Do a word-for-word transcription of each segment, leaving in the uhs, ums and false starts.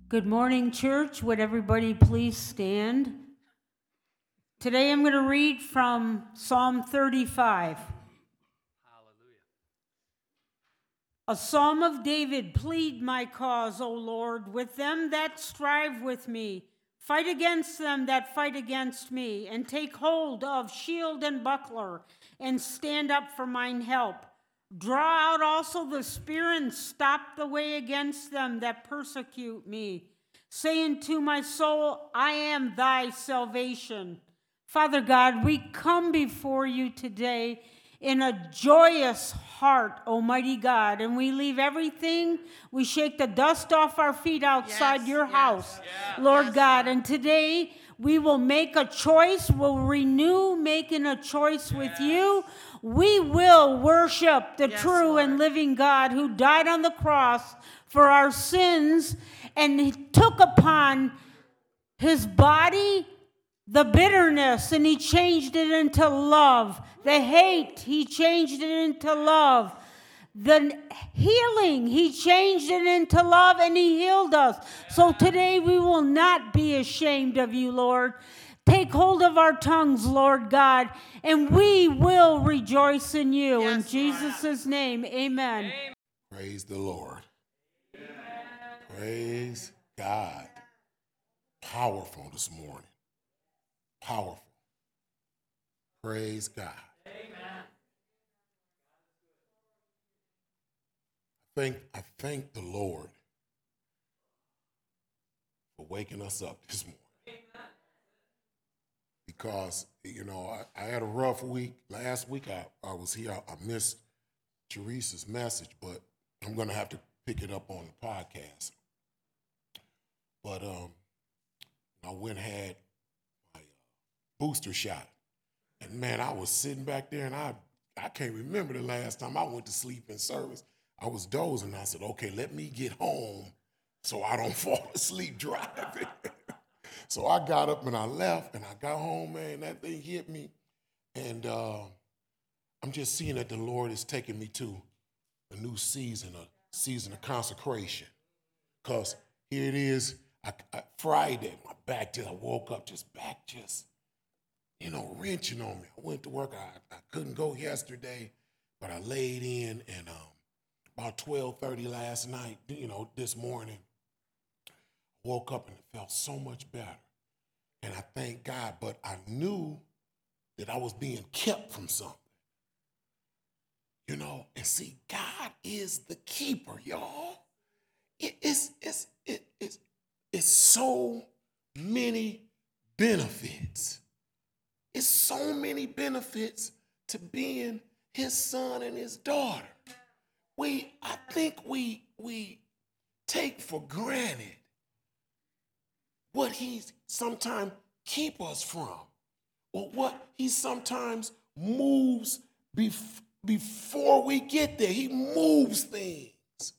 Good morning, church. Would everybody please stand? Today I'm going to read from Psalm thirty-five. Hallelujah. A psalm of David, plead my cause, O Lord, with them that strive with me. Fight against them that fight against me, and take hold of shield and buckler, and stand up for mine help. Draw out also the spear, and stop the way against them that persecute me, saying to my soul, I am thy salvation. Father God, we come before you today in a joyous heart, Almighty God, and we leave everything. We shake the dust off our feet outside yes, your yes, house, yes, Lord yes, God. Lord. And today we will make a choice. We'll renew making a choice with Yes. you. We will worship the Yes, true Lord. and living God who died on the cross for our sins, and he took upon his body the bitterness, and he changed it into love. The hate, he changed it into love. The healing, he changed it into love, and he healed us. So today we will not be ashamed of you, Lord. Take hold of our tongues, Lord God, and we will rejoice in you. Yes, in Lord. Jesus' name, amen. Amen. Praise the Lord. Amen. Praise God. Powerful this morning. Powerful. Praise God. Amen. I thank, I thank the Lord for waking us up this morning. Amen. Because, you know, I, I had a rough week. Last week I, I was here. I, I missed Teresa's message, but I'm going to have to pick it up on the podcast. But um, I went and had my uh, booster shot. And, man, I was sitting back there, and I, I can't remember the last time I went to sleep in service. I was dozing. I said, okay, let me get home so I don't fall asleep driving. So I got up and I left, and I got home, man, that thing hit me. And uh, I'm just seeing that the Lord is taking me to a new season, a season of consecration. Because here it is, I, I, Friday, my back just, I woke up just back just, you know, wrenching on me. I went to work. I, I couldn't go yesterday, but I laid in, and um, about twelve thirty last night, you know, this morning, woke up and it felt so much better. And I thank God, but I knew that I was being kept from something. You know, and see, God is the keeper, y'all. It, it's, it's, it, it's, it's so many benefits. It's so many benefits to being his son and his daughter. We, I think we, we take for granted what he sometimes keep us from, or what he sometimes moves bef- before we get there. He moves things.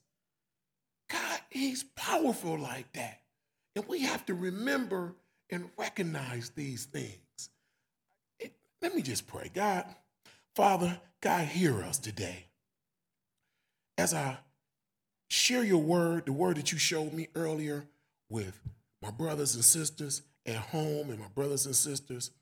God, he's powerful like that. And we have to remember and recognize these things. It, let me just pray. God, Father, God, hear us today. As I share your word, the word that you showed me earlier with my brothers and sisters at home and my brothers and sisters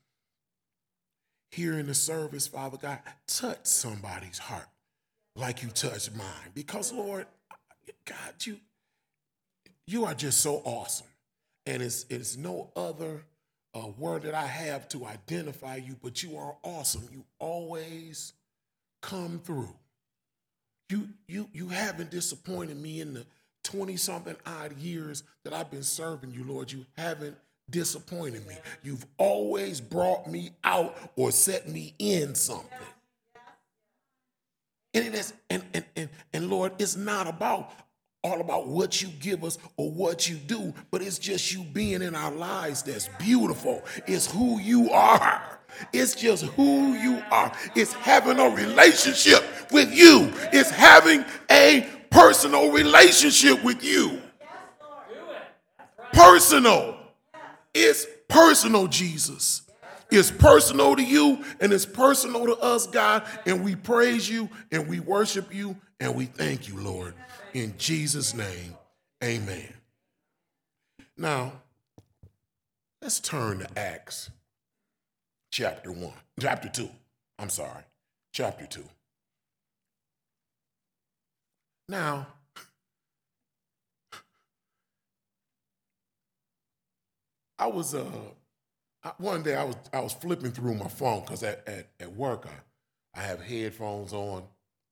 here in the service, Father God, touch somebody's heart like you touched mine. Because, Lord, God, you, you are just so awesome. And it's, it's no other uh, word that I have to identify you, but you are awesome. You always come through. You, you, you haven't disappointed me in the twenty-something odd years that I've been serving you, Lord. You haven't disappointed me. You've always brought me out or set me in something. And it is, and, and, and, and Lord, it's not about all about what you give us or what you do, but it's just you being in our lives that's beautiful. It's who you are. It's just who you are. It's having a relationship with you. It's having a personal relationship with you. Personal. It's personal, Jesus. It's personal to you, and it's personal to us, God, and we praise you, and we worship you, and we thank you, Lord. In Jesus' name, amen. Now, let's turn to Acts chapter one, chapter two. I'm sorry, chapter two. Now, I was uh one day I was I was flipping through my phone because at, at, at work I, I have headphones on.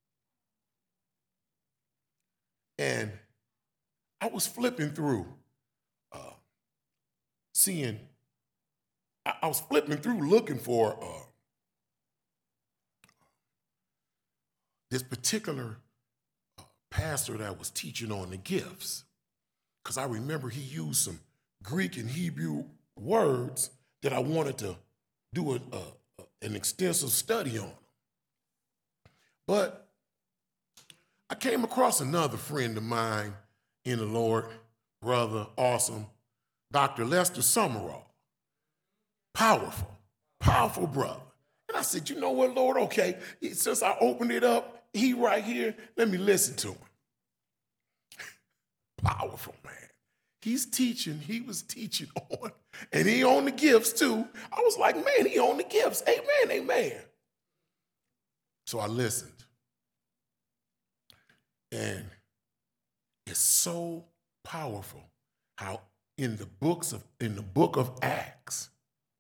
And I was flipping through, uh, seeing, I, I was flipping through looking for uh, this particular uh, pastor that was teaching on the gifts. Because I remember he used some Greek and Hebrew words that I wanted to do a, a, an extensive study on. But I came across another friend of mine in the Lord, brother, awesome, Doctor Lester Summerall. Powerful, powerful brother. And I said, you know what, Lord, okay, since I opened it up, he right here, let me listen to him. Powerful, man. He's teaching, he was teaching on, and he on the gifts too. I was like, man, he on the gifts. Amen, amen. So I listened. And it's so powerful how in the books of in the book of Acts,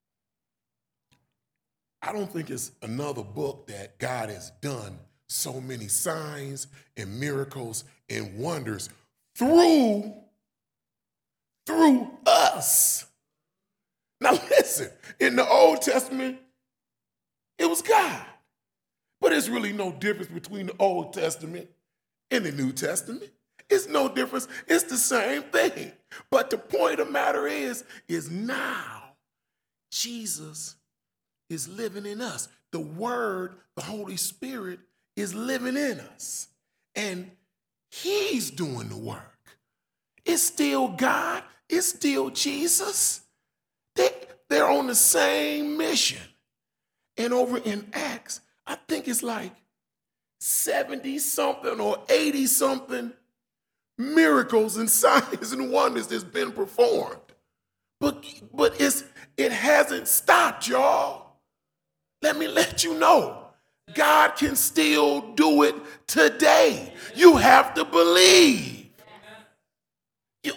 I don't think it's another book that God has done so many signs and miracles and wonders through through us. Now listen, in the Old Testament, it was God. But there's really no difference between the Old Testament in the New Testament. It's no difference. It's the same thing. But the point of the matter is, is now Jesus is living in us. The Word, the Holy Spirit, is living in us. And he's doing the work. It's still God. It's still Jesus. They, they're on the same mission. And over in Acts, I think it's like seventy-something or eighty-something miracles and signs and wonders that's been performed. But, but it's, it hasn't stopped, y'all. Let me let you know, God can still do it today. You have to believe. You,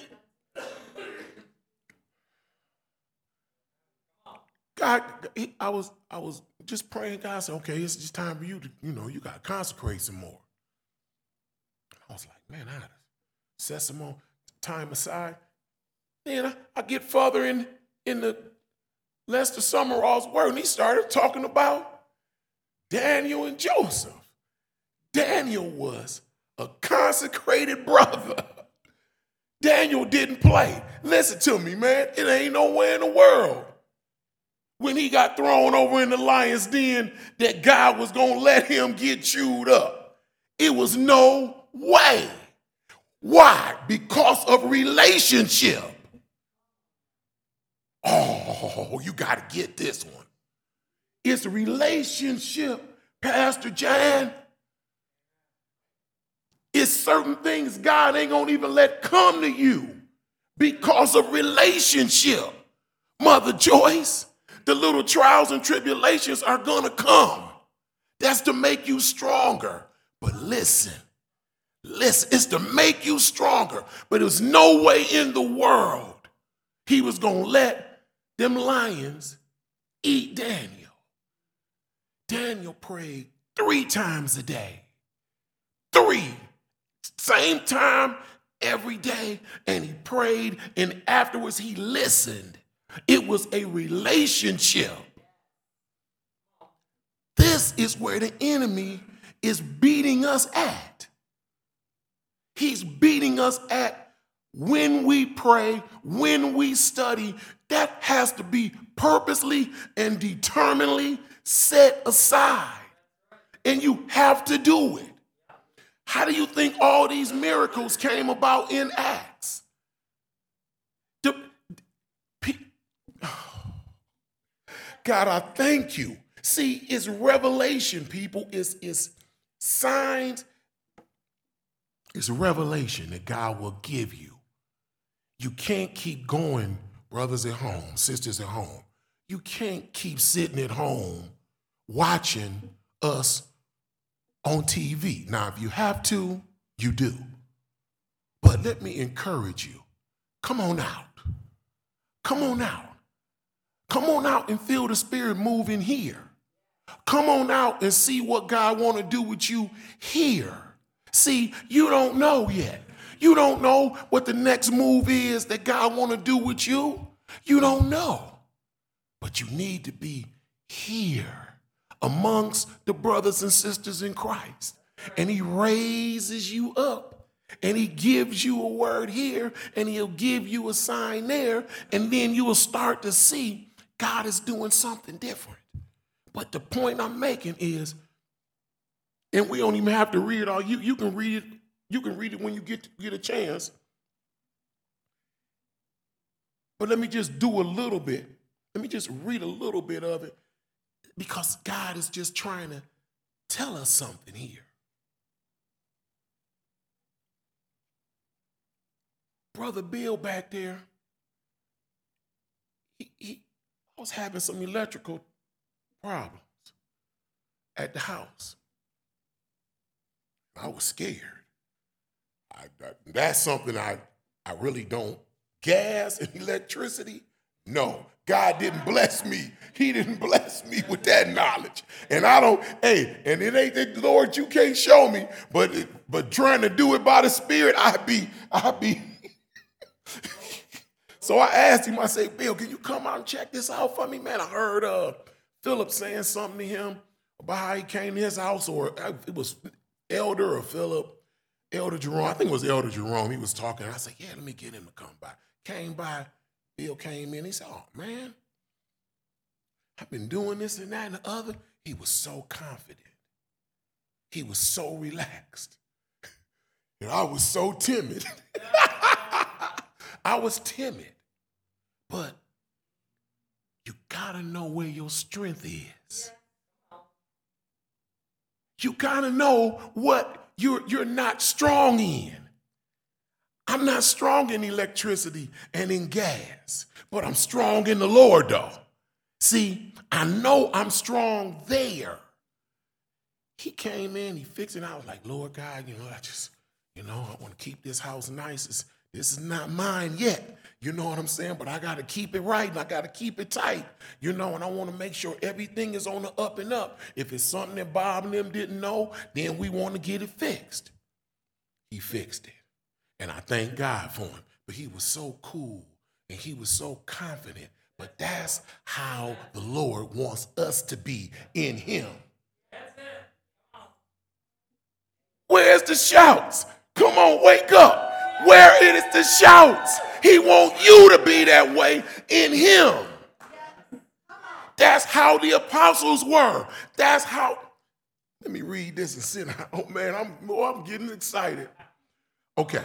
God, I was, I was just praying. God said, okay, it's just time for you to, you know, you got to consecrate some more. I was like, man, I got to set some more time aside. Then I, I get further in, in the Lester Summerall's word, and he started talking about Daniel and Joseph. Daniel was a consecrated brother. Daniel didn't play. Listen to me, man. It ain't nowhere in the world when he got thrown over in the lion's den that God was going to let him get chewed up. It was no way. Why? Because of relationship. Oh, you got to get this one. It's a relationship, Pastor Jan. It's certain things God ain't going to even let come to you because of relationship. Mother Joyce, the little trials and tribulations are going to come. That's to make you stronger. But listen, listen, it's to make you stronger. But there's no way in the world he was going to let them lions eat Daniel. Daniel prayed three times a day. Three. Same time every day. And he prayed, and afterwards he listened. It was a relationship. This is where the enemy is beating us at. He's beating us at when we pray, when we study. That has to be purposely and determinedly set aside. And you have to do it. How do you think all these miracles came about in Acts? The, God, I thank you. See, it's revelation, people. It's, it's signs. It's revelation that God will give you. You can't keep going, brothers at home, sisters at home. You can't keep sitting at home watching us on T V. Now, if you have to, you do. But let me encourage you. Come on out. Come on out. Come on out and feel the Spirit moving here. Come on out and see what God want to do with you here. See, you don't know yet. You don't know what the next move is that God want to do with you. You don't know. But you need to be here amongst the brothers and sisters in Christ. And he raises you up. And he gives you a word here. And he'll give you a sign there. And then you will start to see God is doing something different. But the point I'm making is, and we don't even have to read it all. You, you can read it. You can read it when you get, get a chance. But let me just do a little bit. Let me just read a little bit of it, because God is just trying to tell us something here. Brother Bill back there, he, he I was having some electrical problems at the house. I was scared. I, I, that's something I, I really don't. Gas and electricity, no. God didn't bless me. He didn't bless me with that knowledge. And I don't, hey, and it ain't that, Lord, you can't show me, but but trying to do it by the Spirit, I be, I be. So I asked him, I said, Bill, can you come out and check this out for me, man? I heard uh, Philip saying something to him about how he came to his house, or it was Elder or Philip, Elder Jerome. I think it was Elder Jerome. He was talking. I said, yeah, let me get him to come by. Came by. Bill came in. He said, oh, man, I've been doing this and that and the other. He was so confident. He was so relaxed. And I was so timid. I was timid. But you got to know where your strength is. You got to know what you're, you're not strong in. I'm not strong in electricity and in gas, but I'm strong in the Lord, though. See, I know I'm strong there. He came in, he fixed it. I was like, Lord God, you know, I just, you know, I want to keep this house nice. It's, this is not mine yet. You know what I'm saying? But I got to keep it right, and I got to keep it tight, you know, and I want to make sure everything is on the up and up. If it's something that Bob and them didn't know, then we want to get it fixed. He fixed it. And I thank God for him. But he was so cool and he was so confident. But that's how the Lord wants us to be in him. Where's the shouts? Come on, wake up. Where is the shouts? He wants you to be that way in him. That's how the apostles were. That's how. Let me read this and sit down. Oh, man, I'm, oh, I'm getting excited. Okay.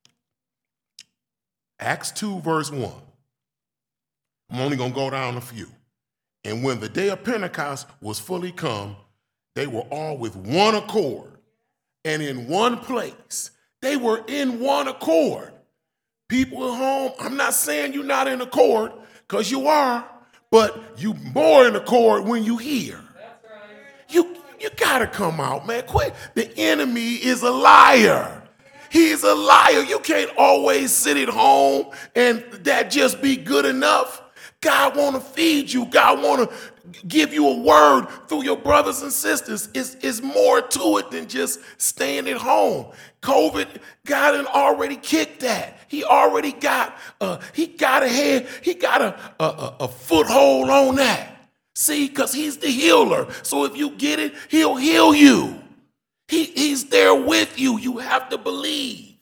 Acts two, verse one. I'm only going to go down a few. And when the day of Pentecost was fully come, they were all with one accord and in one place. They were in one accord. People at home, I'm not saying you're not in accord, because you are, but you more in accord when you hear. That's right. You, you got to come out, man. Quit. The enemy is a liar. He's a liar. You can't always sit at home and that just be good enough. God want to feed you. God want to give you a word through your brothers and sisters. It's, it's more to it than just staying at home. COVID, God had already kicked that. He already got, uh, he got ahead. He got a, a, a foothold on that. See, because he's the healer. So if you get it, he'll heal you. He, he's there with you. You have to believe.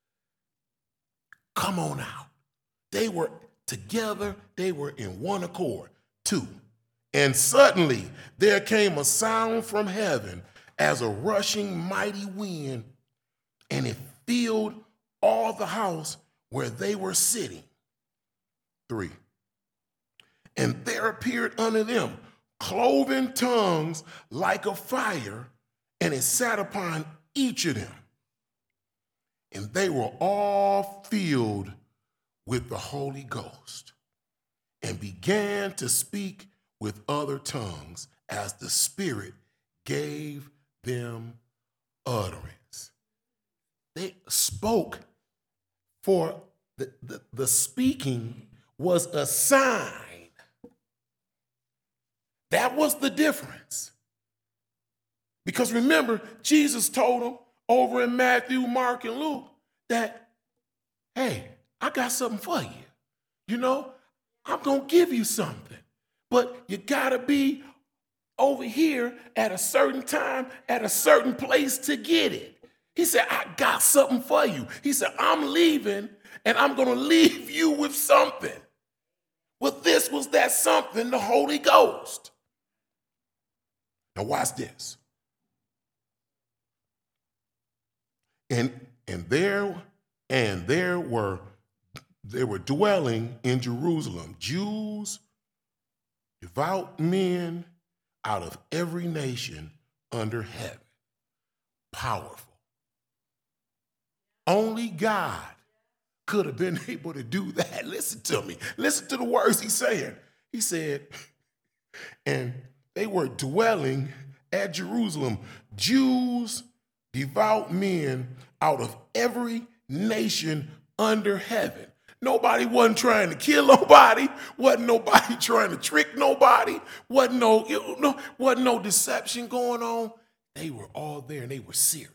Come on out. They were together. They were in one accord. Two. And suddenly there came a sound from heaven as a rushing mighty wind, and it filled all the house where they were sitting. Three. And there appeared unto them cloven tongues like a fire, and it sat upon each of them. And they were all filled with the Holy Ghost and began to speak with other tongues as the Spirit gave them utterance. They spoke, for the, the, the speaking was a sign. That was the difference. Because remember, Jesus told them over in Matthew, Mark, and Luke that, hey, I got something for you. You know, I'm going to give you something. But you got to be over here at a certain time, at a certain place to get it. He said, I got something for you. He said, I'm leaving, and I'm going to leave you with something. Well, this was that something, the Holy Ghost. Now watch this. And and there and there were they were dwelling in Jerusalem Jews, devout men out of every nation under heaven. Powerful. Only God could have been able to do that. Listen to me. Listen to the words he's saying. He said, and they were dwelling at Jerusalem, Jews, devout men out of every nation under heaven. Nobody wasn't trying to kill nobody. Wasn't nobody trying to trick nobody. Wasn't no, you know, wasn't no deception going on. They were all there and they were serious.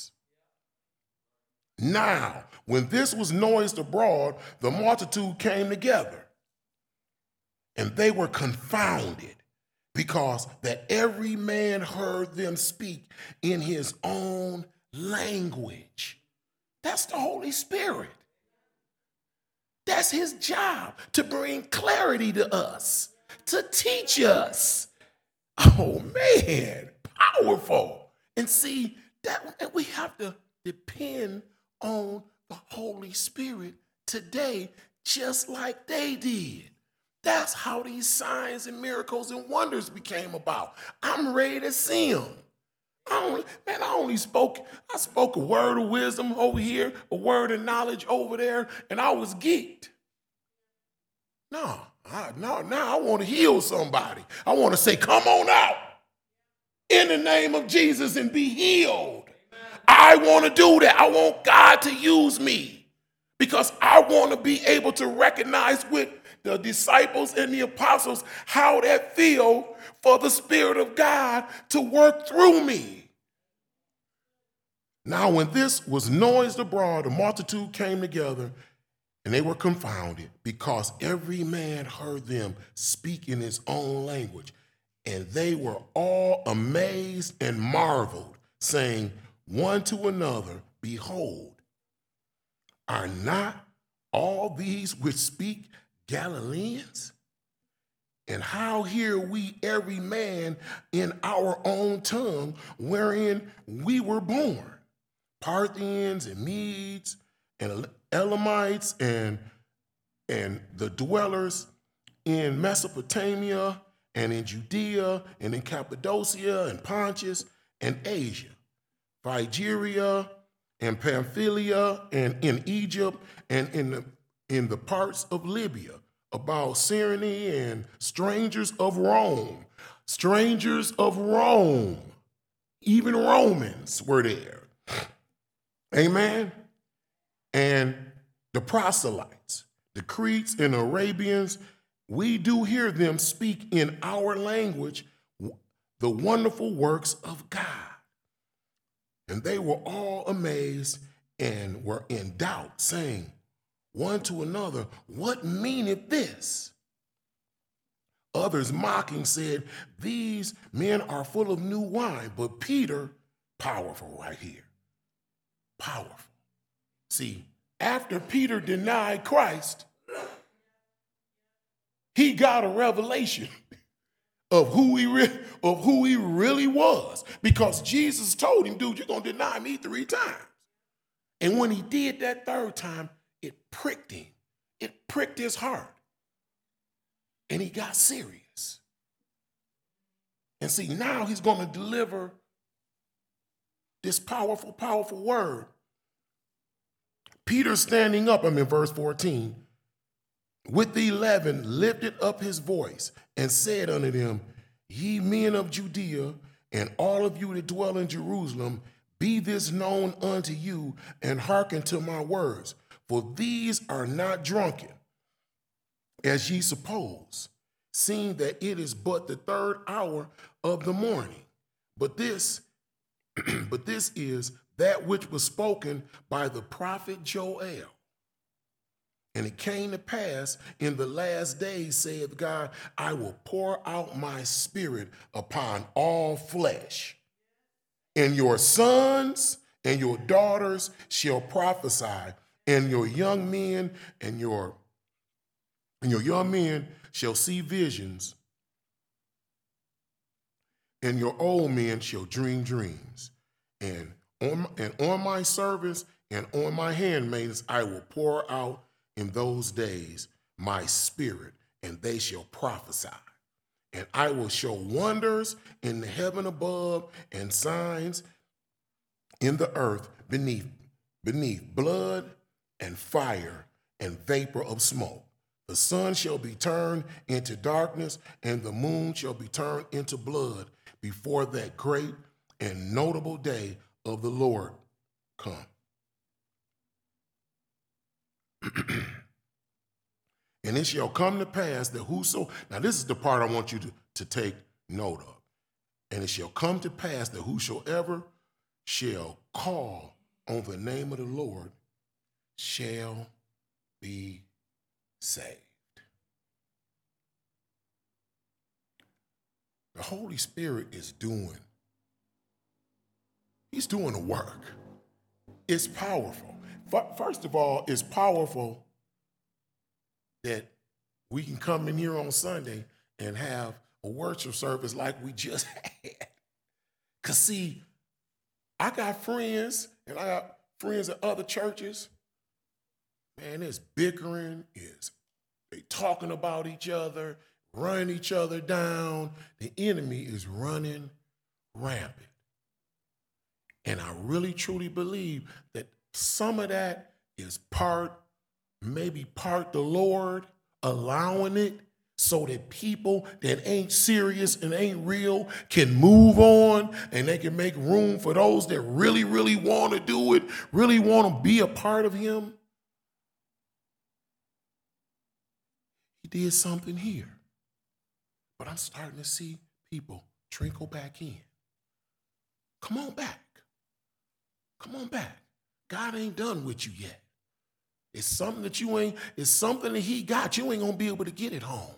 Now, when this was noised abroad, the multitude came together, and they were confounded, because that every man heard them speak in his own language. That's the Holy Spirit. That's his job, to bring clarity to us, to teach us. Oh, man, powerful. And see, that we have to depend on the Holy Spirit today, just like they did. That's how these signs and miracles and wonders became about. I'm ready to see them. I only, man, I only spoke, I spoke a word of wisdom over here, a word of knowledge over there, and I was geeked. No, I, no, now I want to heal somebody. I want to say, come on out in the name of Jesus and be healed. I want to do that. I want God to use me because I want to be able to recognize with the disciples and the apostles how that feel for the Spirit of God to work through me. Now, when this was noised abroad, the multitude came together, and they were confounded because every man heard them speak in his own language. And they were all amazed and marveled, saying one to another, behold, are not all these which speak Galileans? And how hear we every man in our own tongue wherein we were born? Parthians and Medes and Elamites and, and the dwellers in Mesopotamia and in Judea and in Cappadocia and Pontus and Asia, Phrygia and Pamphylia and in Egypt and in the, in the parts of Libya, about Cyrene and strangers of Rome, strangers of Rome, even Romans were there. Amen. And the proselytes, the Cretes and Arabians, we do hear them speak in our language the wonderful works of God. And they were all amazed and were in doubt, saying one to another, what meaneth this? Others mocking said, these men are full of new wine. But Peter, powerful right here, powerful. See, after Peter denied Christ, he got a revelation of who he re- of who he really was, because Jesus told him, dude, you're going to deny me three times. And when he did that third time, it pricked him. It pricked his heart. And he got serious. And see, now he's going to deliver this powerful, powerful word. Peter standing up, I'm in verse fourteen, with the eleven lifted up his voice and said unto them, Ye men of Judea, and all of you that dwell in Jerusalem, be this known unto you, and hearken to my words. For these are not drunken, as ye suppose, seeing that it is but the third hour of the morning. But this, but this is that which was spoken by the prophet Joel. And it came to pass in the last days, saith God, I will pour out my spirit upon all flesh. And your sons and your daughters shall prophesy, and your young men and your, and your young men shall see visions, and your old men shall dream dreams. And on, and on my servants and on my handmaidens I will pour out in those days my spirit, and they shall prophesy. And I will show wonders in the heaven above and signs in the earth beneath, beneath blood and fire and vapor of smoke. The sun shall be turned into darkness, and the moon shall be turned into blood before that great and notable day of the Lord come. And it shall come to pass that whoso, now this is the part I want you to, to take note of. And it shall come to pass that whosoever shall call on the name of the Lord shall be saved. The Holy Spirit is doing, he's doing the work. It's powerful. First of all, it's powerful that we can come in here on Sunday and have a worship service like we just had. Because, see, I got friends, and I got friends at other churches. Man, it's bickering, it's they talking about each other, running each other down. The enemy is running rampant. And I really, truly believe that some of that is part maybe part the Lord allowing it so that people that ain't serious and ain't real can move on, and they can make room for those that really, really want to do it, really want to be a part of him. He did something here. But I'm starting to see people trickle back in. Come on back. Come on back. God ain't done with you yet. It's something that you ain't, it's something that he got. You ain't gonna be able to get it home.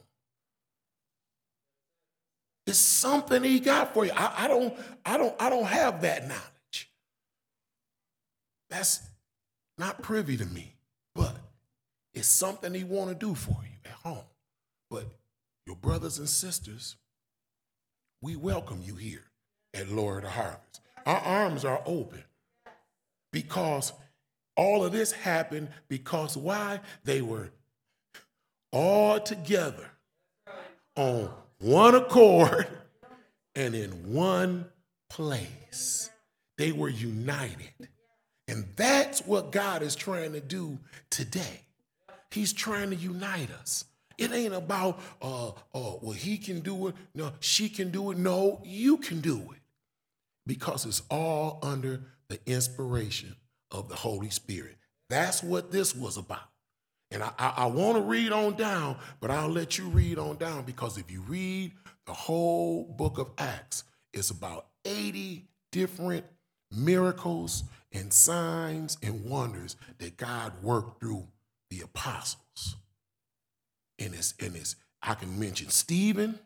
It's something he got for you. I, I don't, I don't, I don't have that knowledge. That's not privy to me, but it's something he want to do for you at home. But your brothers and sisters, we welcome you here at Lord of the Harvest. Our arms are open because all of this happened because why? They were all together on one accord and in one place. They were united. And that's what God is trying to do today. He's trying to unite us. It ain't about, uh, uh, well, he can do it. No, she can do it. No, you can do it. Because it's all under the inspiration of the Holy Spirit. That's what this was about. And I, I, I want to read on down, but I'll let you read on down, because if you read the whole book of Acts, it's about eighty different miracles and signs and wonders that God worked through the apostles. And it's, and it's, I can mention Stephen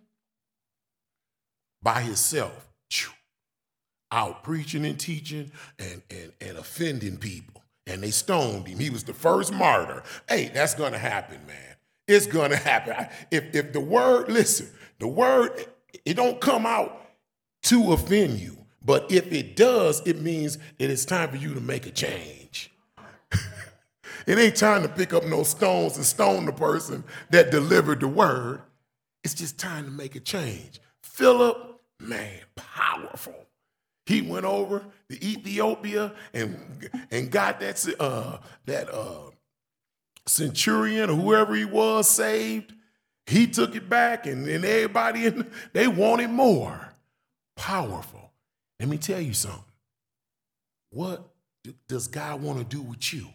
by himself, out preaching and teaching and, and, and offending people. And they stoned him. He was the first martyr. Hey, that's going to happen, man. It's going to happen. If, if the word, listen, the word, it don't come out to offend you. But if it does, it means that it's time for you to make a change. It ain't time to pick up no stones and stone the person that delivered the word. It's just time to make a change. Philip, man, powerful. He went over to Ethiopia and, and got that, uh, that uh, centurion or whoever he was saved. He took it back, and, and everybody, in, they wanted more. Powerful. Let me tell you something. What does God want to do with you?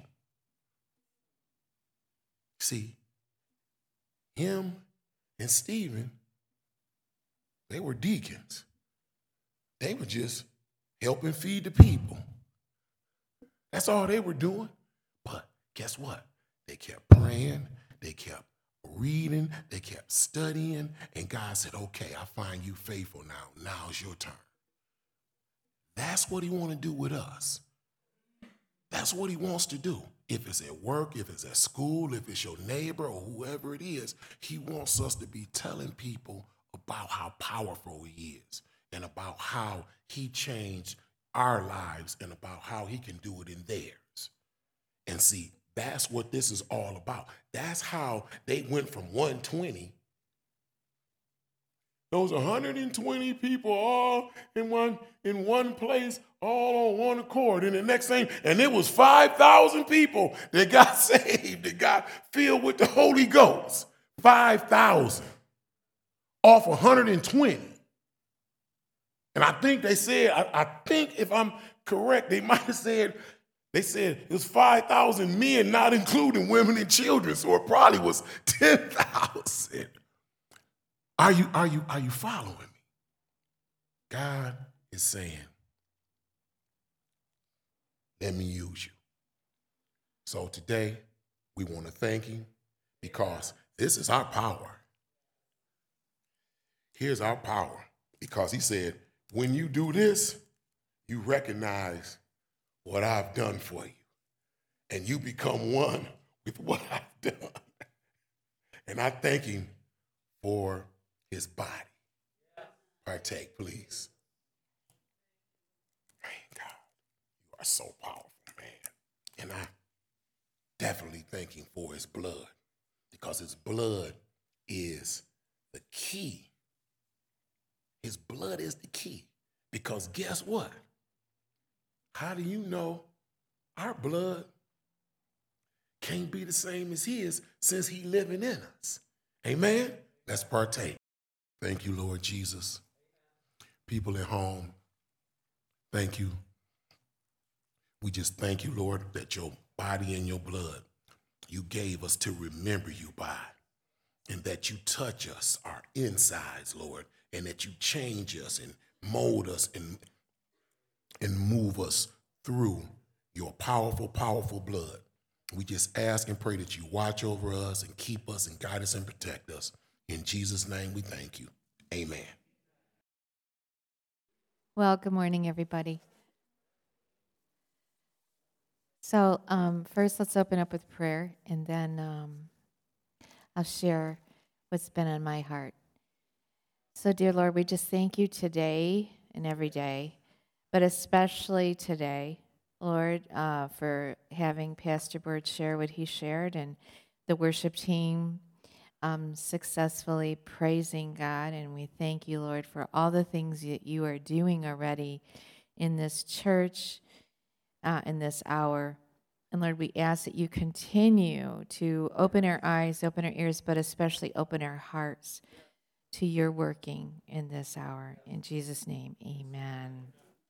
See, him and Stephen, they were deacons. They were just helping feed the people. That's all they were doing. But guess what? They kept praying. They kept reading. They kept studying. And God said, okay, I find you faithful now. Now's your turn. That's what he want to do with us. That's what he wants to do. If it's at work, if it's at school, if it's your neighbor or whoever it is, he wants us to be telling people about how powerful he is and about how he changed our lives and about how he can do it in theirs. And see, that's what this is all about. That's how they went from one hundred twenty. Those one hundred twenty people all in one in one place, all on one accord. And the next thing, and it was five thousand people that got saved, that got filled with the Holy Ghost. five thousand off one hundred twenty. And I think they said, I, I think if I'm correct, they might have said, they said it was five thousand men, not including women and children. So it probably was ten thousand. Are you, are you, are you following me? God is saying, let me use you. So today, we want to thank him because this is our power. Here's our power. Because he said, when you do this, you recognize what I've done for you. And you become one with what I've done. And I thank him for his body. Partake, please. Man, God, you are so powerful, man. And I definitely thank him for his blood, because his blood is the key. His blood is the key. Because guess what? How do you know our blood can't be the same as his since he living in us? Amen? Let's partake. Thank you, Lord Jesus. People at home, thank you. We just thank you, Lord, that your body and your blood you gave us to remember you by, and that you touch us, our insides, Lord, and that you change us and mold us and, and move us through your powerful, powerful blood. We just ask and pray that you watch over us and keep us and guide us and protect us. In Jesus' name we thank you. Amen. Well, good morning, everybody. So um, first, let's open up with prayer, and then um, I'll share what's been on my heart. So, dear Lord, we just thank you today and every day, but especially today, Lord, uh, for having Pastor Bird share what he shared, and the worship team um, successfully praising God. And we thank you, Lord, for all the things that you are doing already in this church, uh, in this hour. And Lord, we ask that you continue to open our eyes, open our ears, but especially open our hearts to your working in this hour. In Jesus' name, amen.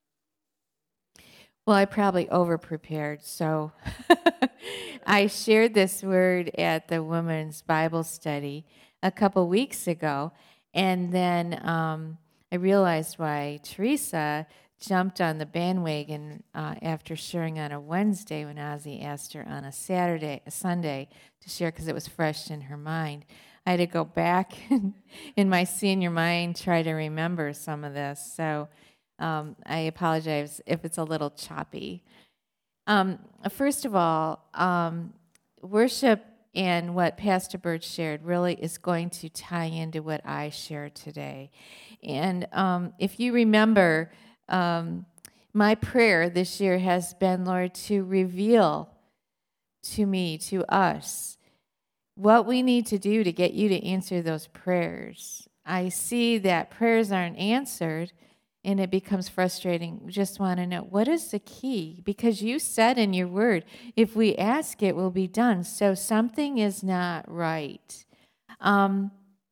Well, I probably over-prepared, so I shared this word at the women's Bible study a couple weeks ago, and then um, I realized why Teresa jumped on the bandwagon uh, after sharing on a Wednesday when Ozzy asked her on a Saturday, a Sunday to share because it was fresh in her mind. I had to go back in my senior mind, try to remember some of this. So um, I apologize if it's a little choppy. Um, first of all, um, worship and what Pastor Bird shared really is going to tie into what I shared today. And um, if you remember, um, my prayer this year has been, Lord, to reveal to me, to us, what we need to do to get you to answer those prayers. I see that prayers aren't answered and it becomes frustrating. We just want to know, what is the key? Because you said in your word, if we ask, it will be done. So something is not right. Um,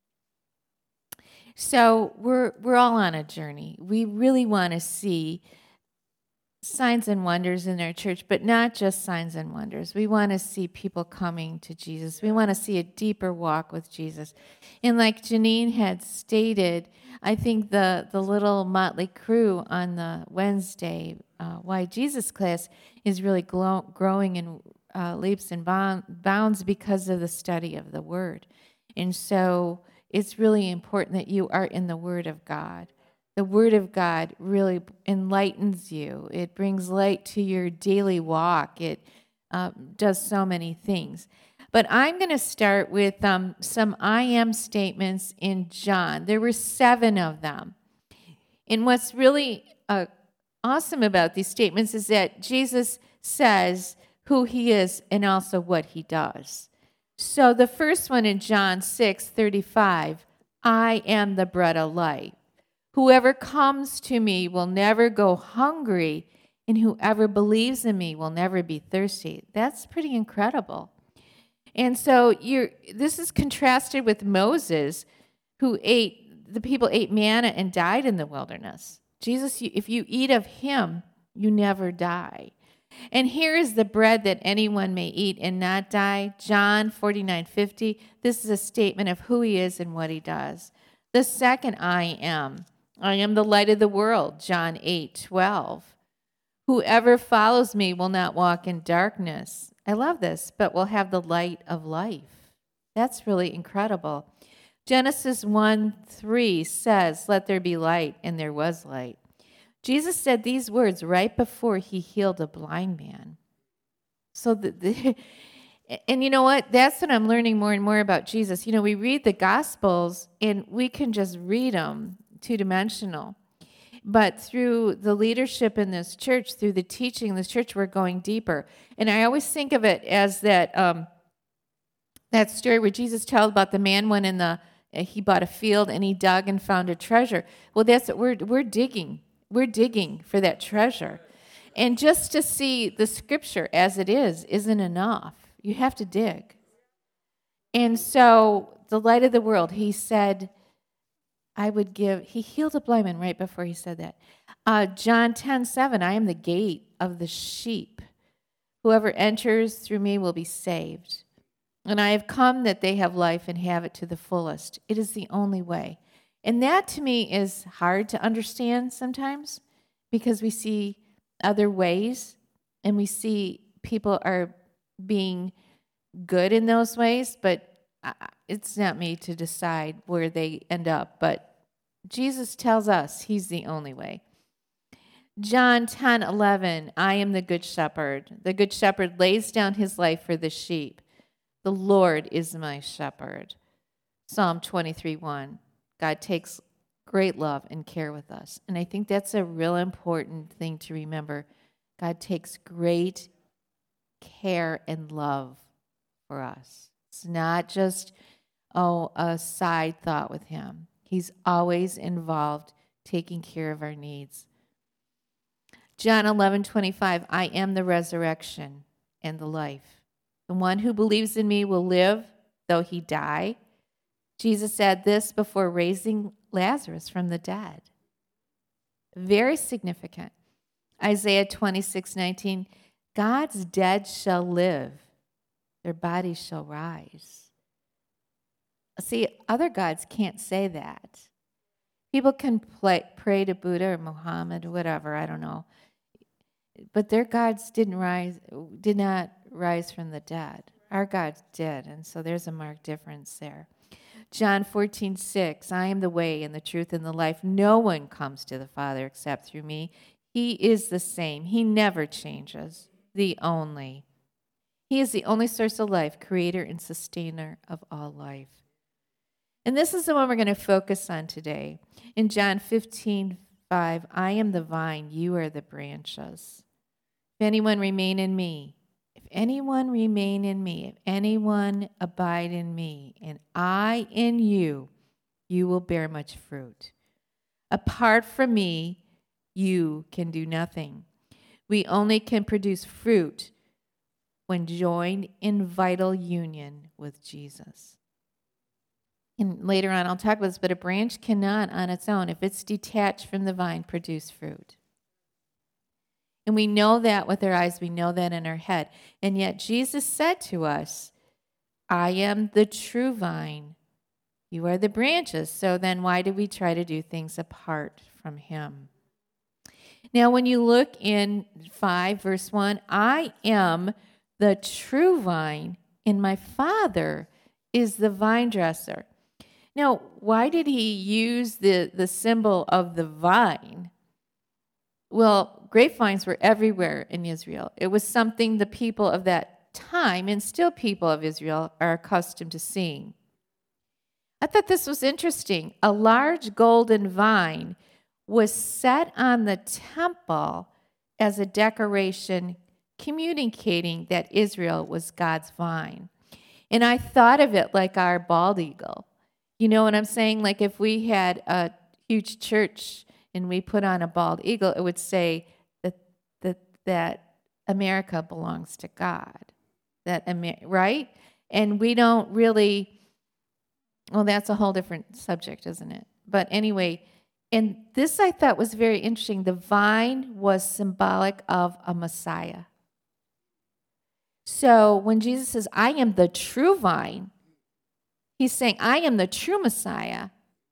so we're we're all on a journey. We really want to see signs and wonders in our church, but not just signs and wonders. We want to see people coming to Jesus. We want to see a deeper walk with Jesus. And like Janine had stated, I think the, the little motley crew on the Wednesday uh, Why Jesus class is really glow, growing in uh, leaps and bounds because of the study of the Word. And so it's really important that you are in the Word of God. The Word of God really enlightens you. It brings light to your daily walk. It uh, does so many things. But I'm going to start with um, some I am statements in John. There were seven of them. And what's really uh, awesome about these statements is that Jesus says who he is and also what he does. So the first one in John six thirty-five, I am the bread of life. Whoever comes to me will never go hungry, and whoever believes in me will never be thirsty. That's pretty incredible. And so you're, this is contrasted with Moses, who ate, the people ate manna and died in the wilderness. Jesus, if you eat of him, you never die. And here is the bread that anyone may eat and not die. John forty-nine fifty. This is a statement of who he is and what he does. The second I am. I am the light of the world, John eight twelve. Whoever follows me will not walk in darkness. I love this, but will have the light of life. That's really incredible. Genesis one three says, let there be light, and there was light. Jesus said these words right before he healed a blind man. So the, the and you know what? That's what I'm learning more and more about Jesus. You know, we read the Gospels, and we can just read them two-dimensional. But through the leadership in this church, through the teaching in this church, we're going deeper. And I always think of it as that um, that story where Jesus tells about the man went in the, uh, he bought a field and he dug and found a treasure. Well, that's what we're we're digging. We're digging for that treasure. And just to see the scripture as it is isn't enough. You have to dig. And so the light of the world, he said, I would give, he healed a blind man right before he said that. Uh, John ten seven, I am the gate of the sheep. Whoever enters through me will be saved. And I have come that they have life and have it to the fullest. It is the only way. And that to me is hard to understand sometimes because we see other ways and we see people are being good in those ways, but it's not me to decide where they end up. But Jesus tells us he's the only way. John ten eleven, I am the good shepherd. The good shepherd lays down his life for the sheep. The Lord is my shepherd. Psalm twenty-three one, God takes great love and care with us. And I think that's a real important thing to remember. God takes great care and love for us. It's not just, oh, a side thought with him. He's always involved taking care of our needs. John eleven twenty-five, I am the resurrection and the life. The one who believes in me will live, though he die. Jesus said this before raising Lazarus from the dead. Very significant. Isaiah twenty-six nineteen, God's dead shall live, their bodies shall rise. See, other gods can't say that. People can play, pray to Buddha or Muhammad or whatever, I don't know. But their gods didn't rise, did not rise from the dead. Our gods did, and so there's a marked difference there. John fourteen six, I am the way and the truth and the life. No one comes to the Father except through me. He is the same. He never changes. The only. He is the only source of life, creator and sustainer of all life. And this is the one we're going to focus on today. In John fifteen five, I am the vine, you are the branches. If anyone remain in me, if anyone remain in me, if anyone abide in me, and I in you, you will bear much fruit. Apart from me, you can do nothing. We only can produce fruit when joined in vital union with Jesus. And later on, I'll talk about this, but a branch cannot on its own, if it's detached from the vine, produce fruit. And we know that with our eyes, we know that in our head. And yet Jesus said to us, I am the true vine. You are the branches. So then why do we try to do things apart from him? Now, when you look in five, verse one, I am the true vine, and my Father is the vine dresser. Now, why did he use the, the symbol of the vine? Well, grapevines were everywhere in Israel. It was something the people of that time, and still people of Israel, are accustomed to seeing. I thought this was interesting. A large golden vine was set on the temple as a decoration, communicating that Israel was God's vine. And I thought of it like our bald eagle. You know what I'm saying? Like if we had a huge church and we put on a bald eagle, it would say that that, that America belongs to God. That Amer- right? And we don't really, well, that's a whole different subject, isn't it? But anyway, and this I thought was very interesting. The vine was symbolic of a Messiah. So when Jesus says, I am the true vine, he's saying, I am the true Messiah.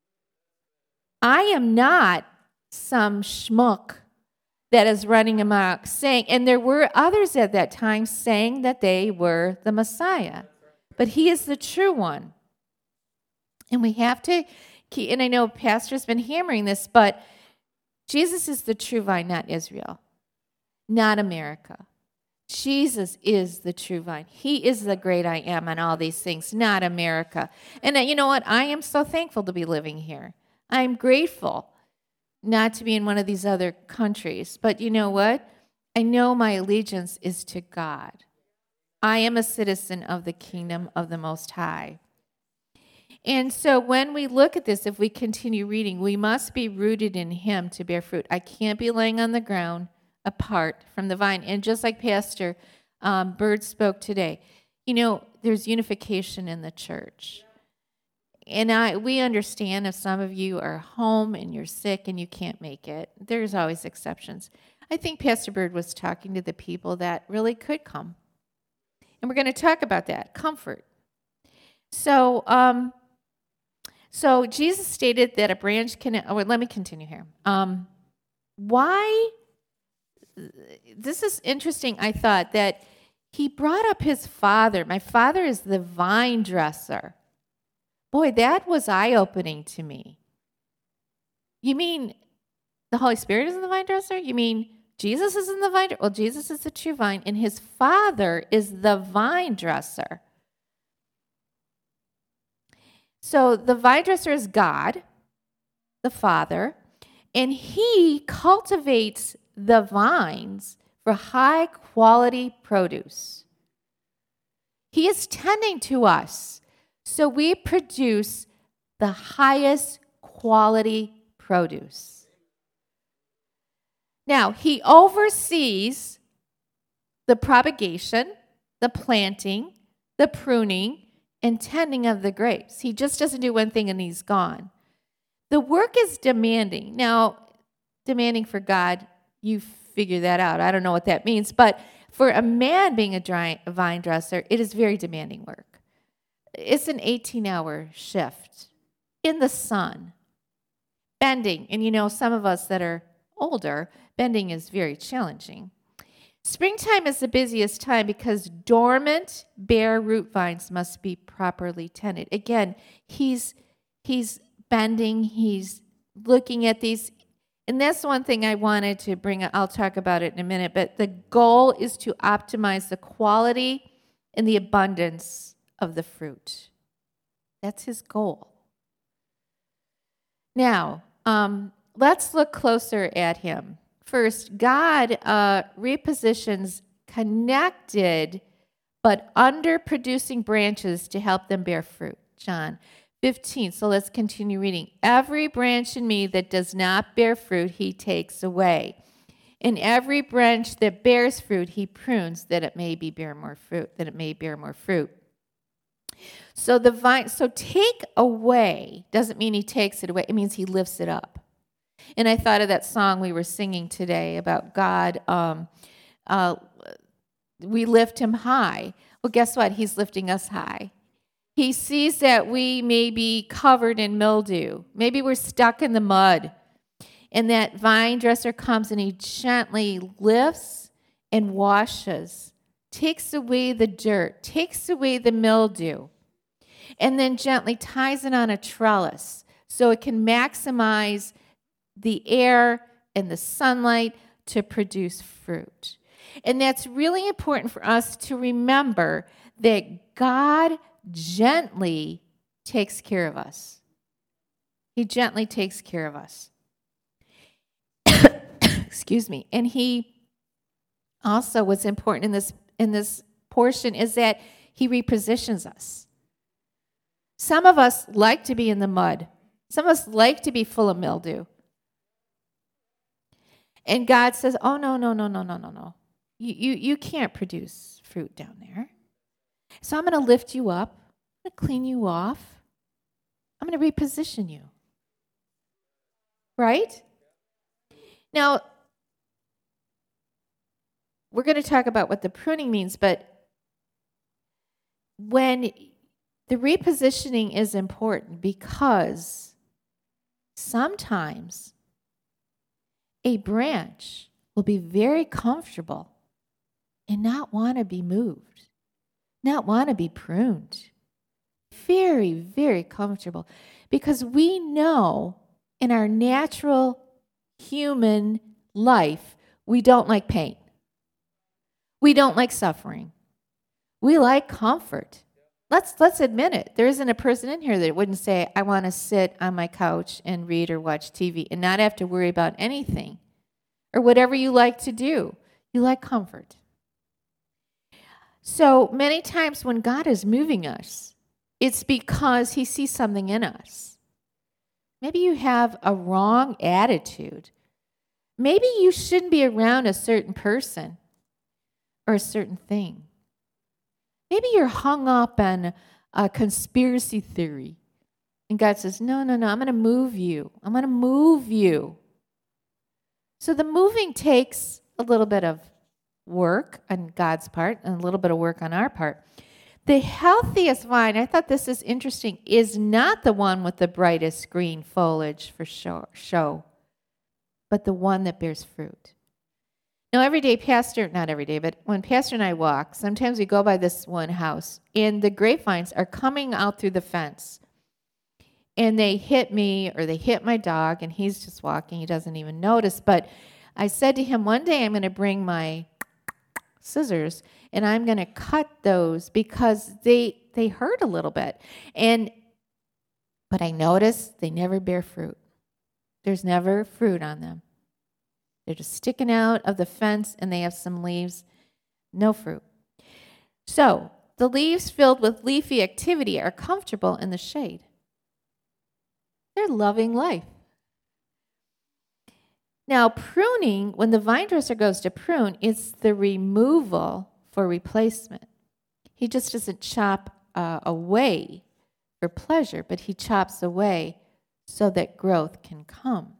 I am not some schmuck that is running amok saying, and there were others at that time saying that they were the Messiah, but he is the true one. And we have to keep, and I know Pastor's been hammering this, but Jesus is the true vine, not Israel, not America. Jesus is the true vine. He is the great I am on all these things, not America. And you know what? I am so thankful to be living here. I'm grateful not to be in one of these other countries. But you know what? I know my allegiance is to God. I am a citizen of the kingdom of the Most High. And so when we look at this, if we continue reading, we must be rooted in him to bear fruit. I can't be laying on the ground apart from the vine. And just like Pastor um, Bird spoke today, you know, there's unification in the church. And I we understand if some of you are home and you're sick and you can't make it. There's always exceptions. I think Pastor Bird was talking to the people that really could come. And we're going to talk about that, comfort. So, um, so Jesus stated that a branch can, oh, let me continue here. Um, why, this is interesting, I thought, that he brought up his father. My father is the vine dresser. Boy, that was eye-opening to me. You mean the Holy Spirit is in the vine dresser? You mean Jesus is in the vine dresser? Well, Jesus is the true vine, and his Father is the vine dresser. So the vine dresser is God, the Father, and he cultivates the vines for high-quality produce. He is tending to us. So we produce the highest quality produce. Now, he oversees the propagation, the planting, the pruning, and tending of the grapes. He just doesn't do one thing and he's gone. The work is demanding. Now, demanding for God, you figure that out. I don't know what that means. But for a man being a, dry, a vine dresser, it is very demanding work. It's an eighteen-hour shift in the sun, bending. And you know, some of us that are older, bending is very challenging. Springtime is the busiest time because dormant, bare root vines must be properly tended. Again, he's he's bending, he's looking at these. And that's one thing I wanted to bring up. I'll talk about it in a minute. But the goal is to optimize the quality and the abundance of the fruit. That's his goal. Now, um, let's look closer at him. First, God uh, repositions connected but underproducing branches to help them bear fruit. John fifteen. So let's continue reading. Every branch in me that does not bear fruit, he takes away. And every branch that bears fruit, he prunes that it may be bear more fruit, that it may bear more fruit. So the vine, so take away doesn't mean he takes it away. It means he lifts it up. And I thought of that song we were singing today about God. Um, uh, we lift him high. Well, guess what? He's lifting us high. He sees that we may be covered in mildew. Maybe we're stuck in the mud. And that vine dresser comes and he gently lifts and washes, takes away the dirt, takes away the mildew, and then gently ties it on a trellis so it can maximize the air and the sunlight to produce fruit. And that's really important for us to remember that God gently takes care of us. He gently takes care of us. Excuse me. And he also, what's important in this in this portion is that he repositions us. Some of us like to be in the mud. Some of us like to be full of mildew. And God says, oh, no, no, no, no, no, no, no. You, you, you can't produce fruit down there. So I'm going to lift you up. I'm going to clean you off. I'm going to reposition you. Right? Now, we're going to talk about what the pruning means, but when the repositioning is important because sometimes a branch will be very comfortable and not want to be moved, not want to be pruned. Very, very comfortable because we know in our natural human life, we don't like pain. We don't like suffering. We like comfort. Let's let's admit it. There isn't a person in here that wouldn't say, I want to sit on my couch and read or watch T V and not have to worry about anything or whatever you like to do. You like comfort. So many times when God is moving us, it's because he sees something in us. Maybe you have a wrong attitude. Maybe you shouldn't be around a certain person or a certain thing. Maybe you're hung up on a conspiracy theory. And God says, no, no, no, I'm going to move you. I'm going to move you. So the moving takes a little bit of work on God's part and a little bit of work on our part. The healthiest vine, I thought this is interesting, is not the one with the brightest green foliage for show, but the one that bears fruit. Now, every day, Pastor, not every day, but when Pastor and I walk, sometimes we go by this one house, and the grapevines are coming out through the fence. And they hit me, or they hit my dog, and he's just walking. He doesn't even notice. But I said to him, one day I'm going to bring my scissors, and I'm going to cut those because they they hurt a little bit. And but I noticed they never bear fruit. There's never fruit on them. They're just sticking out of the fence, and they have some leaves, no fruit. So the leaves filled with leafy activity are comfortable in the shade. They're loving life. Now, pruning, when the vine dresser goes to prune, it's the removal for replacement. He just doesn't chop uh, away for pleasure, but he chops away so that growth can come.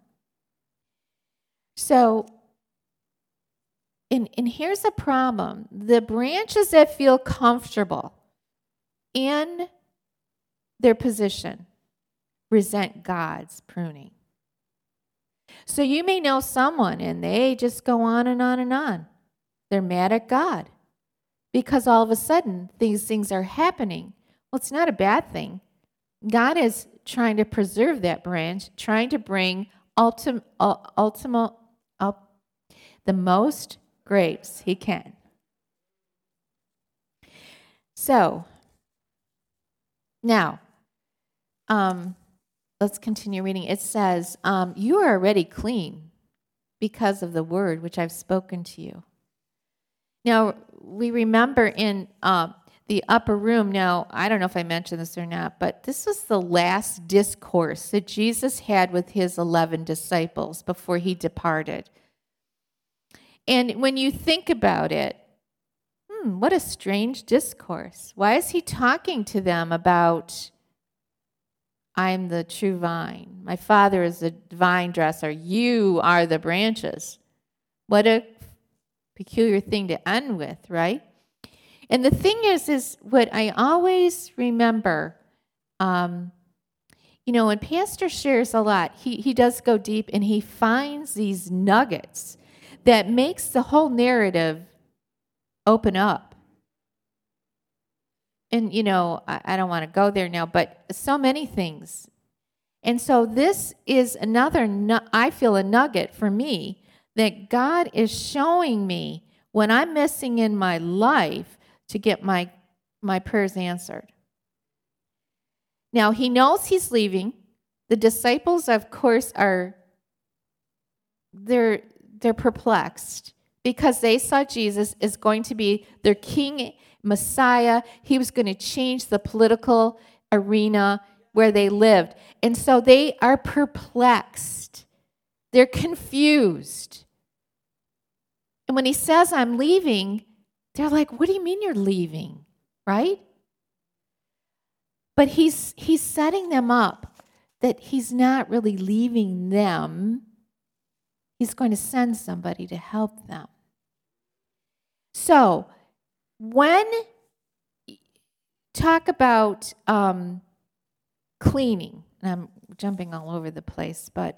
So, and, and here's a problem. The branches that feel comfortable in their position resent God's pruning. So you may know someone and they just go on and on and on. They're mad at God because all of a sudden these things are happening. Well, it's not a bad thing. God is trying to preserve that branch, trying to bring ultim, ultimate, uh, the most grapes he can. So, now, um, let's continue reading. It says, um, you are already clean because of the word which I've spoken to you. Now, we remember in uh, the upper room. Now, I don't know if I mentioned this or not, but this was the last discourse that Jesus had with his eleven disciples before he departed. And when you think about it, hmm, what a strange discourse. Why is he talking to them about, I am the true vine. My Father is the vine dresser. You are the branches. What a peculiar thing to end with, right? And the thing is, is what I always remember, um, you know, when Pastor shares a lot, he, he does go deep and he finds these nuggets that makes the whole narrative open up. And, you know, I, I don't want to go there now, but so many things. And so this is another, nu- I feel, a nugget for me that God is showing me when I'm missing in my life to get my, my prayers answered. Now, he knows he's leaving. The disciples, of course, are, they're, they're perplexed because they saw Jesus as going to be their king, Messiah. He was going to change the political arena where they lived. And so they are perplexed. They're confused. And when he says, I'm leaving, they're like, what do you mean you're leaving? Right? But he's he's setting them up that he's not really leaving them. He's going to send somebody to help them. So, when talk about um, cleaning, and I'm jumping all over the place, but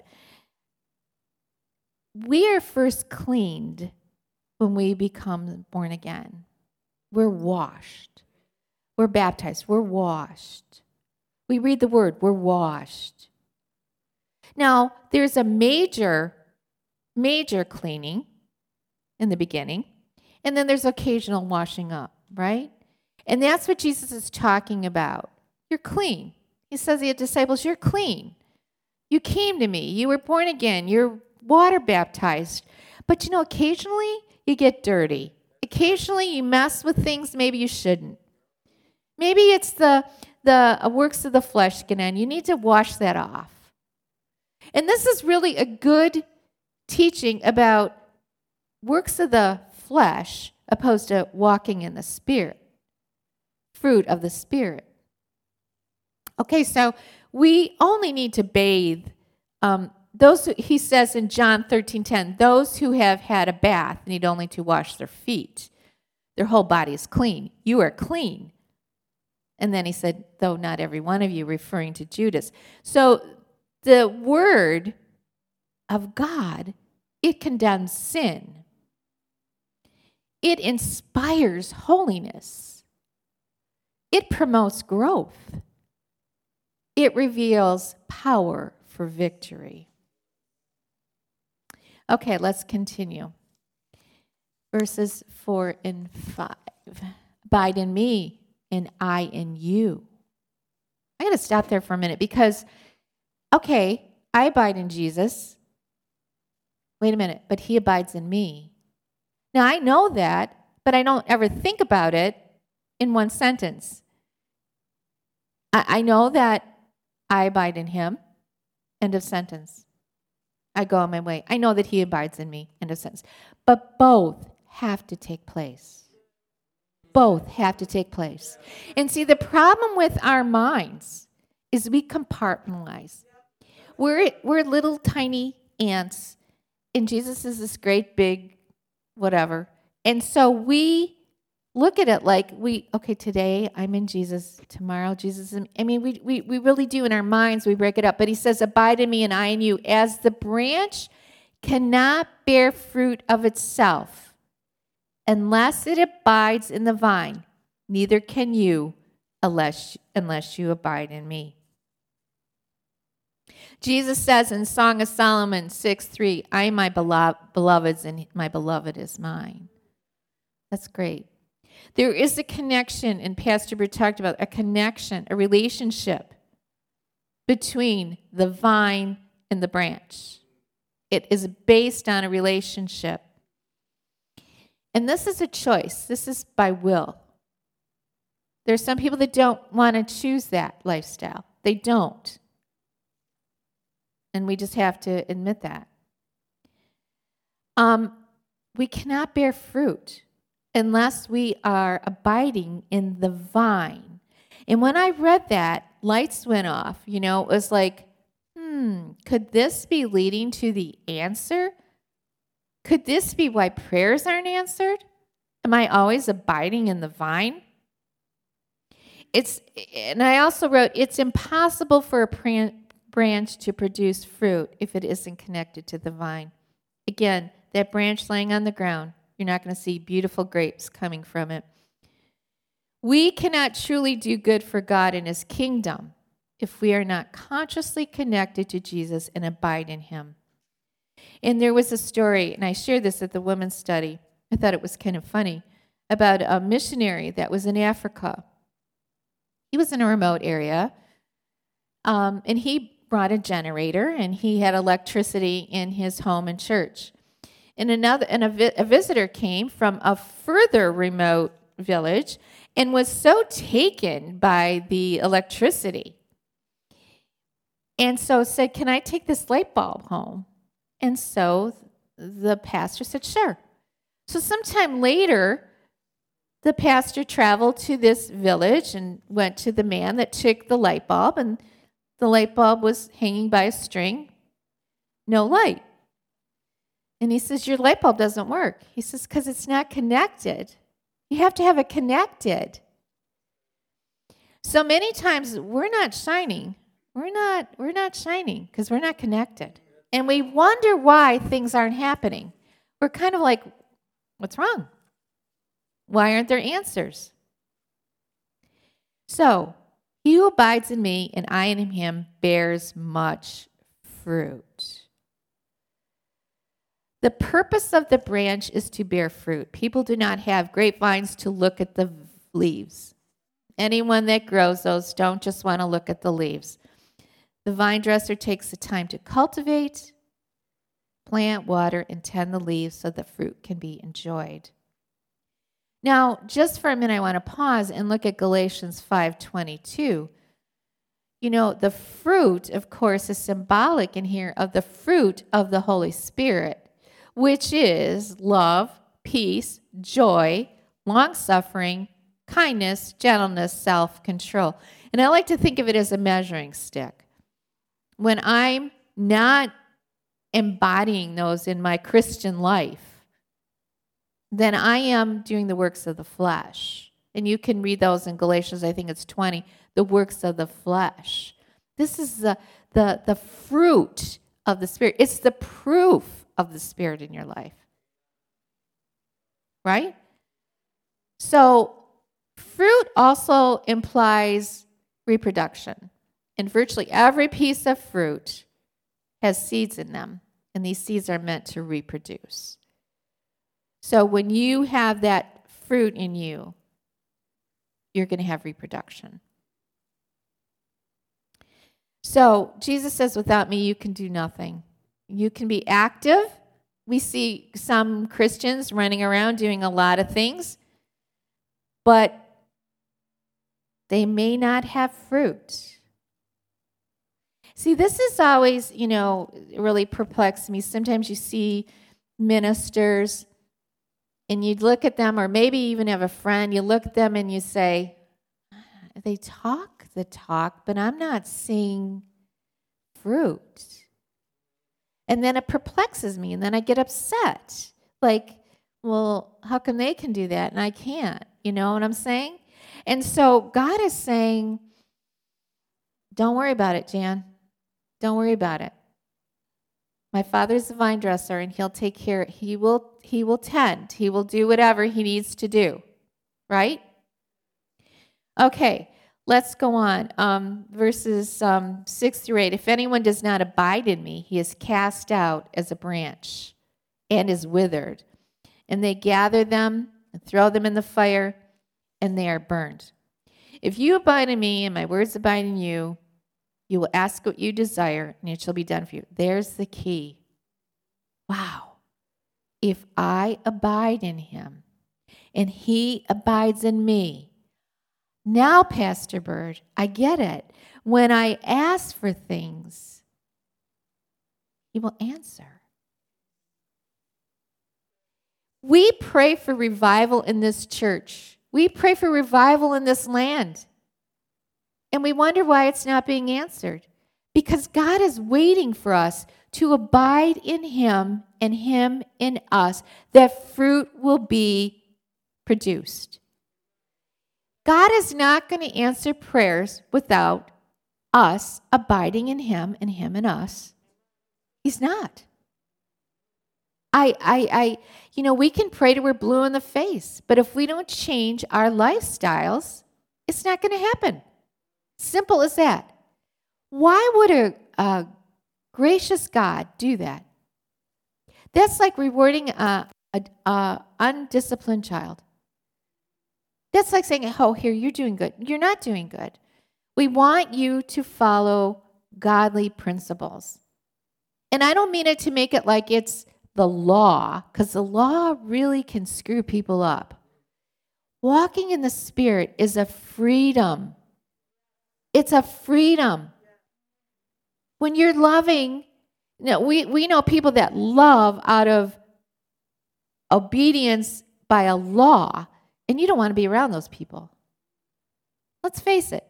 we are first cleaned when we become born again. We're washed. We're baptized. We're washed. We read the word. We're washed. Now, there's a major, major cleaning in the beginning, and then there's occasional washing up, right? And that's what Jesus is talking about. You're clean. He says to the disciples, you're clean. You came to me. You were born again. You're water baptized. But, you know, occasionally you get dirty. Occasionally you mess with things maybe you shouldn't. Maybe it's the, the works of the flesh get in. You need to wash that off. And this is really a good teaching about works of the flesh opposed to walking in the Spirit. Fruit of the Spirit. Okay, so we only need to bathe. Um, those who, he says in John thirteen ten, those who have had a bath need only to wash their feet. Their whole body is clean. You are clean. And then he said, though not every one of you, referring to Judas. So the word of God, it condemns sin. It inspires holiness. It promotes growth. It reveals power for victory. Okay, let's continue. Verses four and five. Abide in me, and I in you. I got to stop there for a minute because, okay, I abide in Jesus. Wait a minute, but he abides in me. Now, I know that, but I don't ever think about it in one sentence. I, I know that I abide in him. End of sentence. I go on my way. I know that he abides in me. End of sentence. But both have to take place. Both have to take place. And see, the problem with our minds is we compartmentalize. We're, we're little tiny ants, and Jesus is this great big whatever. And so we look at it like we, okay, today I'm in Jesus, tomorrow Jesus is in, I mean, we, we, we really do in our minds, we break it up. But he says, abide in me and I in you. As the branch cannot bear fruit of itself unless it abides in the vine, neither can you unless, unless you abide in me. Jesus says in Song of Solomon six three, I am my beloved's and my beloved is mine. That's great. There is a connection, and Pastor Bird talked about a connection, a relationship between the vine and the branch. It is based on a relationship. And this is a choice. This is by will. There's some people that don't want to choose that lifestyle. They don't. And we just have to admit that. Um, we cannot bear fruit unless we are abiding in the vine. And when I read that, lights went off. You know, it was like, hmm, could this be leading to the answer? Could this be why prayers aren't answered? Am I always abiding in the vine? It's, and I also wrote, it's impossible for a branch to produce fruit if it isn't connected to the vine. Again, that branch laying on the ground, you're not going to see beautiful grapes coming from it. We cannot truly do good for God and his kingdom if we are not consciously connected to Jesus and abide in him. And there was a story, and I shared this at the women's study. I thought it was kind of funny, about a missionary that was in Africa. He was in a remote area, um, and he brought a generator, and he had electricity in his home and church. And another, and a, vi- a visitor came from a further remote village and was so taken by the electricity, and so said, "Can I take this light bulb home?" And so the pastor said, "Sure." So sometime later, the pastor traveled to this village and went to the man that took the light bulb, and the light bulb was hanging by a string, no light. And he says, "Your light bulb doesn't work." He says, "Because it's not connected. You have to have it connected." So many times we're not shining. We're not, we're not shining because we're not connected. And we wonder why things aren't happening. We're kind of like, what's wrong? Why aren't there answers? So, he who abides in me and I in him bears much fruit. The purpose of the branch is to bear fruit. People do not have grapevines to look at the leaves. Anyone that grows those don't just want to look at the leaves. The vine dresser takes the time to cultivate, plant, water, and tend the leaves so the fruit can be enjoyed. Now, just for a minute, I want to pause and look at Galatians five twenty-two. You know, the fruit, of course, is symbolic in here of the fruit of the Holy Spirit, which is love, peace, joy, long-suffering, kindness, gentleness, self-control. And I like to think of it as a measuring stick. When I'm not embodying those in my Christian life, then I am doing the works of the flesh. And you can read those in Galatians, I think it's twenty, the works of the flesh. This is the, the, the fruit of the Spirit. It's the proof of the Spirit in your life. Right? So, fruit also implies reproduction. And virtually every piece of fruit has seeds in them, and these seeds are meant to reproduce. So when you have that fruit in you, you're going to have reproduction. So Jesus says, without me, you can do nothing. You can be active. We see some Christians running around doing a lot of things, but they may not have fruit. See, this is always, you know, really perplexed me. Sometimes you see ministers and you look at them, or maybe even have a friend, you look at them and you say, they talk the talk, but I'm not seeing fruit. And then it perplexes me, and then I get upset. Like, well, how come they can do that and I can't? You know what I'm saying? And so God is saying, don't worry about it, Jan. Don't worry about it. My Father's the vine dresser, and he'll take care. He will, he will tend. He will do whatever he needs to do. Right? Okay, let's go on. Um, verses um, six through eight. If anyone does not abide in me, he is cast out as a branch and is withered. And they gather them and throw them in the fire, and they are burned. If you abide in me and my words abide in you, you will ask what you desire, and it shall be done for you. There's the key. Wow. If I abide in him, and he abides in me, Now, Pastor Bird, I get it. When I ask for things, he will answer. We pray for revival in this church. We pray for revival in this land. And we wonder why it's not being answered. Because God is waiting for us to abide in him and him in us, that fruit will be produced. God is not going to answer prayers without us abiding in him and him in us. He's not. I, I, I, you know, we can pray till we're blue in the face, but if we don't change our lifestyles, it's not going to happen. Simple as that. Why would a, a gracious God do that? That's like rewarding a, a, a undisciplined child. That's like saying, oh, here, you're doing good. You're not doing good. We want you to follow godly principles. And I don't mean it to make it like it's the law, because the law really can screw people up. Walking in the Spirit is a freedom. It's a freedom. When you're loving, you know, we, we know people that love out of obedience by a law, and you don't want to be around those people. Let's face it.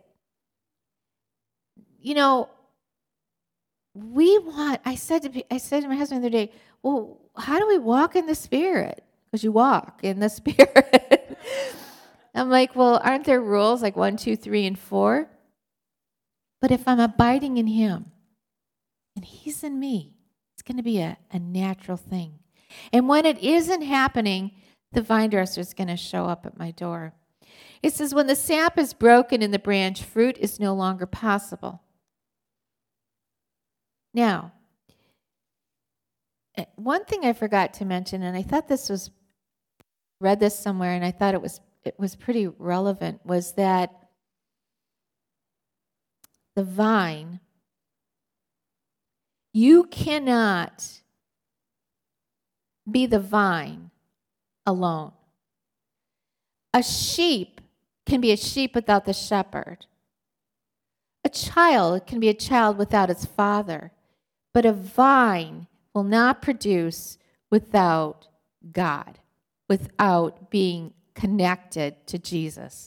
You know, we want, I said to I said to my husband the other day, well, how do we walk in the Spirit? Because you walk in the Spirit. I'm like, well, aren't there rules like one, two, three, and four? But if I'm abiding in him and he's in me, it's going to be a, a natural thing. And when it isn't happening, the vine dresser is going to show up at my door. It says, when the sap is broken in the branch, fruit is no longer possible. Now, one thing I forgot to mention, and I thought this was, read this somewhere, and I thought it was it was pretty relevant, was that the vine, you cannot be the vine alone. A sheep can be a sheep without the shepherd. A child can be a child without its father. But a vine will not produce without God, without being connected to Jesus.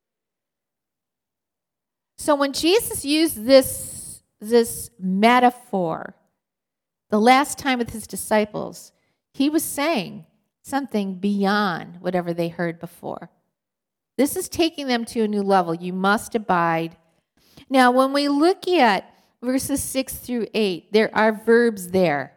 So when Jesus used this, this metaphor the last time with his disciples, he was saying something beyond whatever they heard before. This is taking them to a new level. You must abide. Now, when we look at verses six through eight, there are verbs there.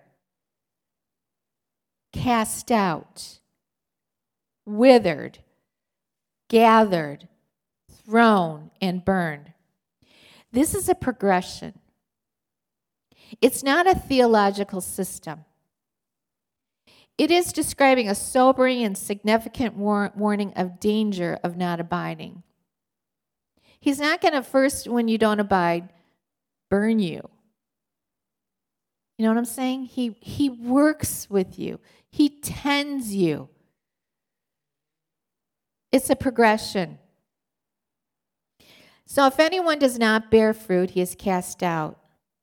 Cast out, withered, gathered, thrown, and burned. This is a progression. It's not a theological system. It is describing a sobering and significant war- warning of danger of not abiding. He's not going to first, when you don't abide, burn you. You know what I'm saying? He, he works with you. He tends you. It's a progression. So if anyone does not bear fruit, he is cast out.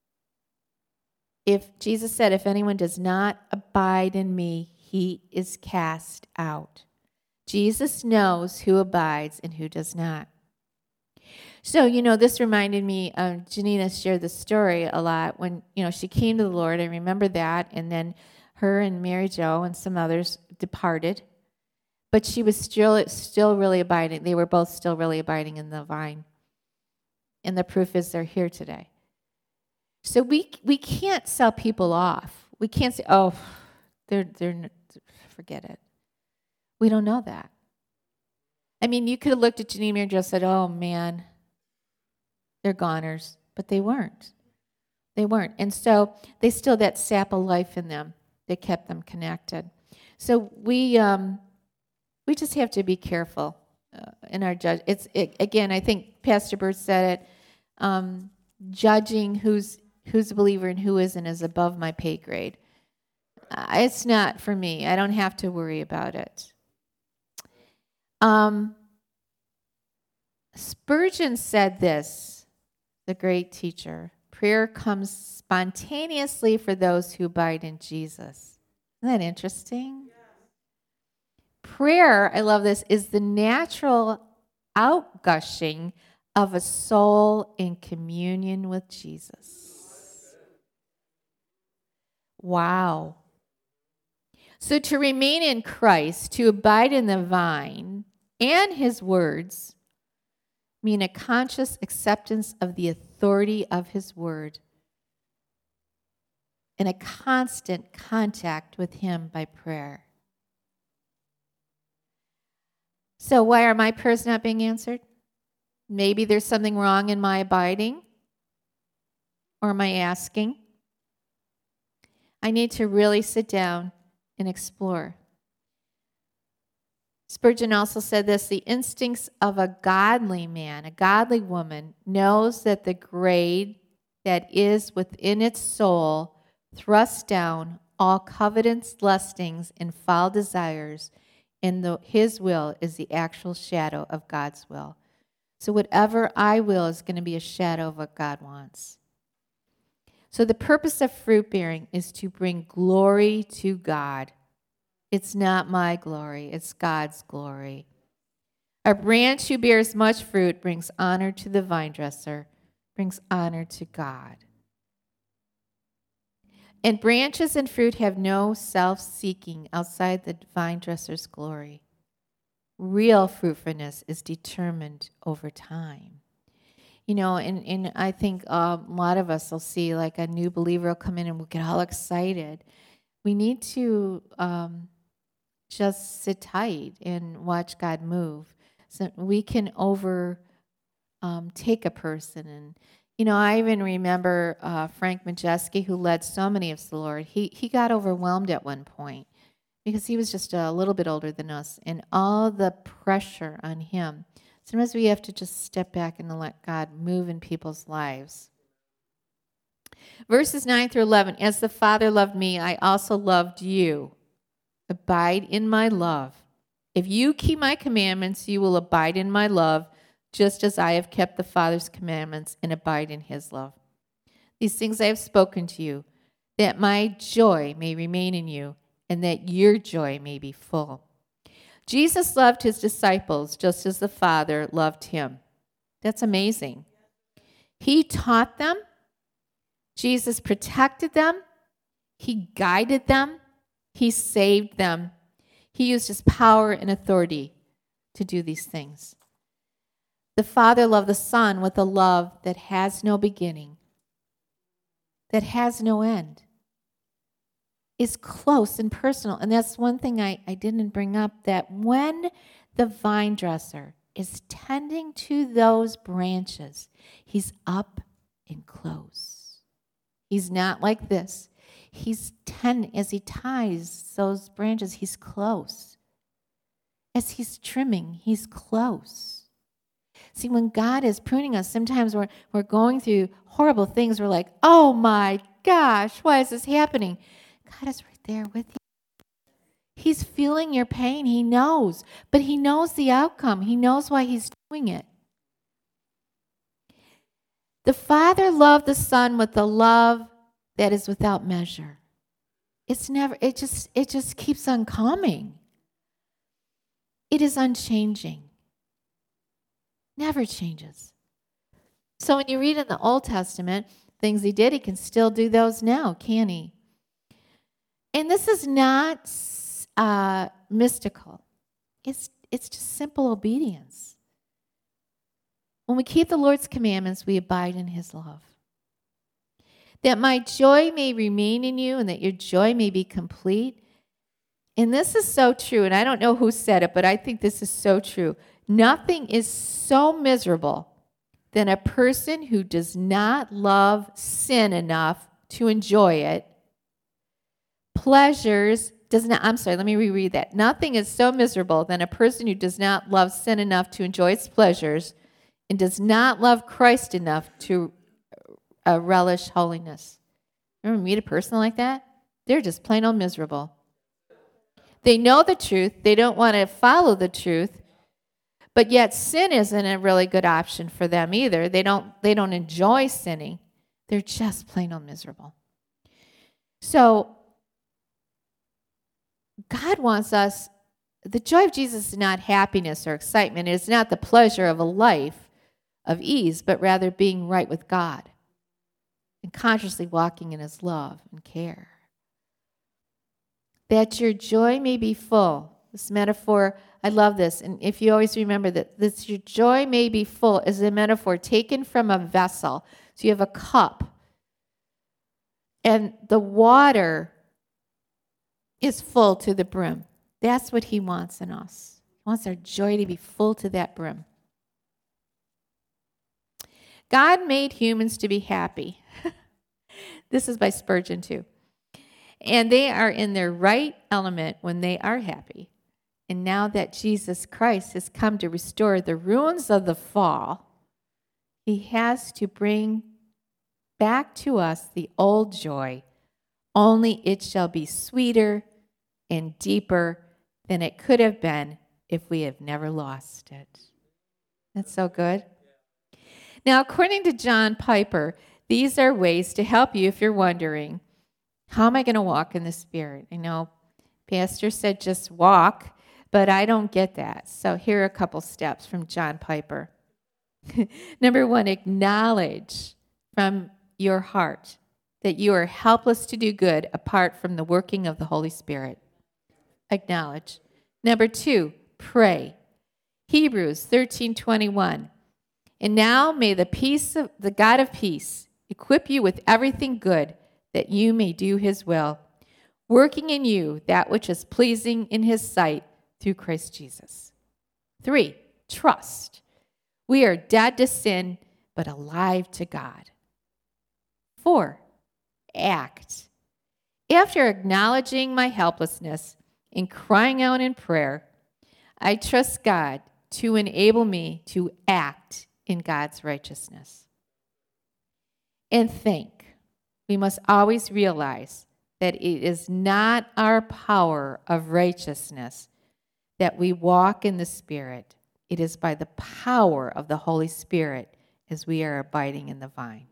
If Jesus said, if anyone does not abide in me, he is cast out. Jesus knows who abides and who does not. So, you know, this reminded me, um, Janina shared the story a lot when, you know, she came to the Lord. I remember that. And then her and Mary Jo and some others departed. But she was still, still really abiding. They were both still really abiding in the vine. And the proof is they're here today. So we we can't sell people off. We can't say, oh, they're they're forget it. We don't know that. I mean, you could have looked at Janine and just said, oh man, they're goners, but they weren't. They weren't, and so they still had that sap of life in them that kept them connected. So we um, we just have to be careful uh, in our judge. It's it, again, I think Pastor Bird said it. Um, judging who's who's a believer and who isn't is above my pay grade. Uh, it's not for me. I don't have to worry about it. Um, Spurgeon said this, the great teacher, prayer comes spontaneously for those who abide in Jesus. Isn't that interesting? Prayer, I love this, is the natural outgushing of a soul in communion with Jesus. Wow. So to remain in Christ, to abide in the vine and his words, mean a conscious acceptance of the authority of his word and a constant contact with him by prayer. So why are my prayers not being answered? Maybe there's something wrong in my abiding or my asking. I need to really sit down and explore. Spurgeon also said this, the instincts of a godly man, a godly woman, knows that the grade that is within its soul thrusts down all covetous lustings and foul desires, and the, his will is the actual shadow of God's will. So whatever I will is going to be a shadow of what God wants. So the purpose of fruit bearing is to bring glory to God. It's not my glory, it's God's glory. A branch who bears much fruit brings honor to the vine dresser, brings honor to God. And branches and fruit have no self-seeking outside the vine dresser's glory. Real fruitfulness is determined over time. You know, and, and I think um, a lot of us will see like a new believer will come in and we'll get all excited. We need to um, just sit tight and watch God move. So we can over um, take a person. And, you know, I even remember uh, Frank Majeski, who led so many of the Lord. He, he got overwhelmed at one point because he was just a little bit older than us, and all the pressure on him. Sometimes we have to just step back and let God move in people's lives. Verses nine through eleven, as the Father loved me, I also loved you. Abide in my love. If you keep my commandments, you will abide in my love, just as I have kept the Father's commandments and abide in his love. These things I have spoken to you, that my joy may remain in you, and that your joy may be full. Jesus loved his disciples just as the Father loved him. That's amazing. He taught them. Jesus protected them. He guided them. He saved them. He used his power and authority to do these things. The Father loved the Son with a love that has no beginning, that has no end. Is close and personal. And that's one thing I, I didn't bring up, that when the vine dresser is tending to those branches, he's up and close. He's not like this. He's tend as he ties those branches, he's close. As he's trimming, he's close. See, when God is pruning us, sometimes we're, we're going through horrible things. We're like, oh my gosh, why is this happening? God is right there with you. He's feeling your pain. He knows. But he knows the outcome. He knows why he's doing it. The Father loved the Son with the love that is without measure. It's never, it just, it just keeps on coming. It is unchanging. Never changes. So when you read in the Old Testament, things he did, he can still do those now, can he? And this is not uh, mystical. It's, it's just simple obedience. When we keep the Lord's commandments, we abide in his love. That my joy may remain in you and that your joy may be complete. And this is so true, and I don't know who said it, but I think this is so true. Nothing is so miserable than a person who does not love sin enough to enjoy it. Pleasures does not, I'm sorry, let me reread that. Nothing is so miserable than a person who does not love sin enough to enjoy its pleasures and does not love Christ enough to uh, relish holiness. Remember, meet a person like that? They're just plain old miserable. They know the truth. They don't want to follow the truth, But yet sin isn't a really good option for them either. They don't, they don't enjoy sinning. They're just plain old miserable. So God wants us, the joy of Jesus is not happiness or excitement. It is not the pleasure of a life of ease, but rather being right with God and consciously walking in his love and care. That your joy may be full. This metaphor, I love this. And if you always remember that this, your joy may be full is a metaphor taken from a vessel. So you have a cup. And the water is full to the brim. That's what he wants in us. He wants our joy to be full to that brim. God made humans to be happy. This is by Spurgeon too. And they are in their right element when they are happy. And now that Jesus Christ has come to restore the ruins of the fall, he has to bring back to us the old joy. Only it shall be sweeter and deeper than it could have been if we have never lost it. That's so good. Now, according to John Piper, these are ways to help you if you're wondering, how am I going to walk in the Spirit? I know Pastor said just walk, but I don't get that. So here are a couple steps from John Piper. Number one, acknowledge from your heart that you are helpless to do good apart from the working of the Holy Spirit. Acknowledge. Number two, pray. Hebrews thirteen twenty-one. And now may the peace of the God of peace equip you with everything good, that you may do his will, working in you that which is pleasing in his sight through Christ Jesus. Three, trust. We are dead to sin, but alive to God. Four, act. After acknowledging my helplessness and crying out in prayer, I trust God to enable me to act in God's righteousness. And think, we must always realize that it is not our power of righteousness that we walk in the Spirit. It is by the power of the Holy Spirit as we are abiding in the vine.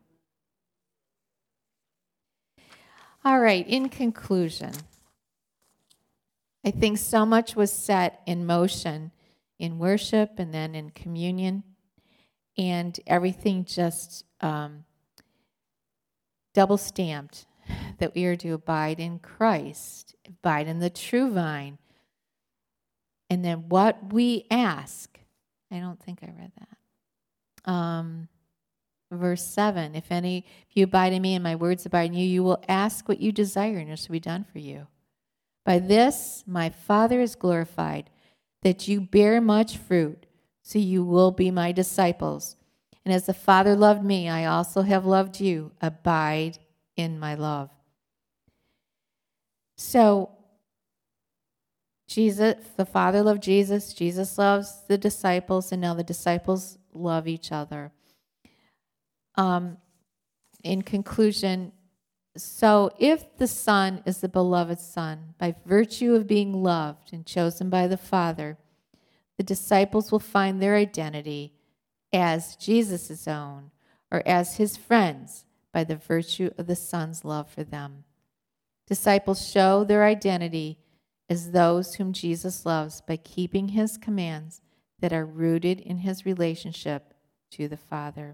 All right, in conclusion, I think so much was set in motion in worship and then in communion, and everything just um, double-stamped that we are to abide in Christ, abide in the true vine. And then what we ask, I don't think I read that. Um, verse seven, if any, if you abide in me and my words abide in you, you will ask what you desire and it shall be done for you. By this my Father is glorified, that you bear much fruit, so you will be my disciples. And as the Father loved me, I also have loved you. Abide in my love. So, Jesus, the Father loved Jesus, Jesus loves the disciples, and now the disciples love each other. Um, in conclusion, so if the Son is the beloved Son, by virtue of being loved and chosen by the Father, the disciples will find their identity as Jesus' own or as his friends by the virtue of the Son's love for them. Disciples show their identity as those whom Jesus loves by keeping his commands that are rooted in his relationship to the Father.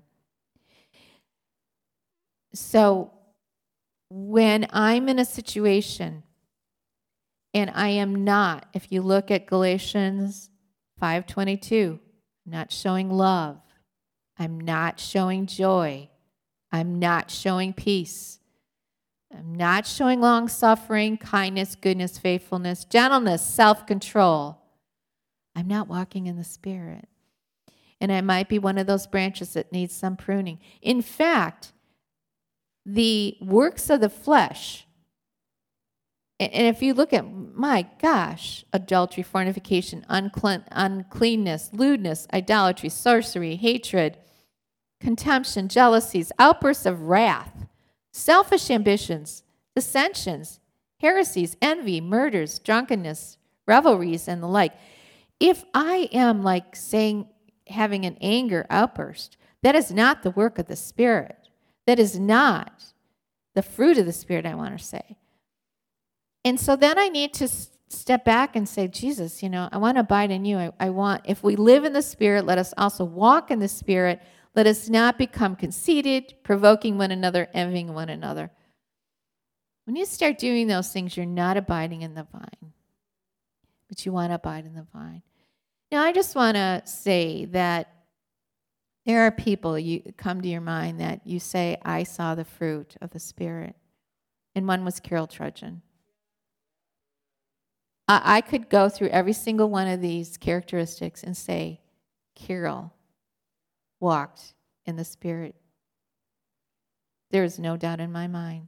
So, when I'm in a situation and I am not, if you look at Galatians five twenty-two, I'm not showing love, I'm not showing joy, I'm not showing peace, I'm not showing long-suffering, kindness, goodness, faithfulness, gentleness, self-control, I'm not walking in the Spirit. And I might be one of those branches that needs some pruning. In fact, the works of the flesh, and if you look at, my gosh, adultery, fornication, unclean, uncleanness, lewdness, idolatry, sorcery, hatred, contention, jealousies, outbursts of wrath, selfish ambitions, dissensions, heresies, envy, murders, drunkenness, revelries, and the like. If I am like saying, having an anger outburst, that is not the work of the Spirit. That is not the fruit of the Spirit, I want to say. And so then I need to s- step back and say, Jesus, you know, I want to abide in you. I, I want, if we live in the Spirit, let us also walk in the Spirit. Let us not become conceited, provoking one another, envying one another. When you start doing those things, you're not abiding in the vine, but you want to abide in the vine. Now, I just want to say that there are people you come to your mind that you say, I saw the fruit of the Spirit. And one was Carol Trudgeon. I, I could go through every single one of these characteristics and say, Carol walked in the Spirit. There is no doubt in my mind.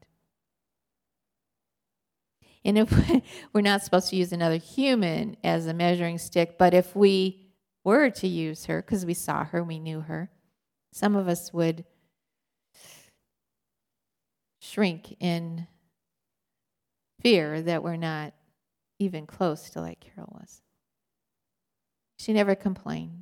And if we're not supposed to use another human as a measuring stick, but if we were to use her, because we saw her, we knew her, some of us would shrink in fear that we're not even close to like Carol was. She never complained.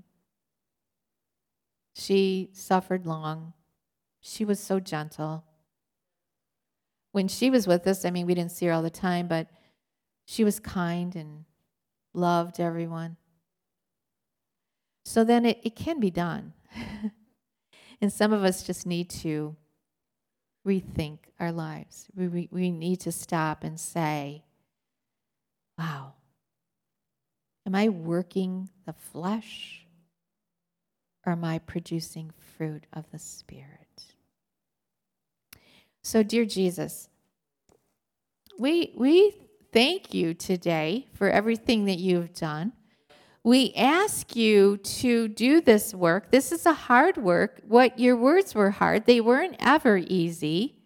She suffered long. She was so gentle. When she was with us, I mean, we didn't see her all the time, but she was kind and loved everyone. So then it, it can be done. And some of us just need to rethink our lives. We, we, we need to stop and say, wow, am I working the flesh or am I producing fruit of the Spirit? So, dear Jesus, we, we thank you today for everything that you've done. We ask you to do this work. This is a hard work. What your words were hard. They weren't ever easy.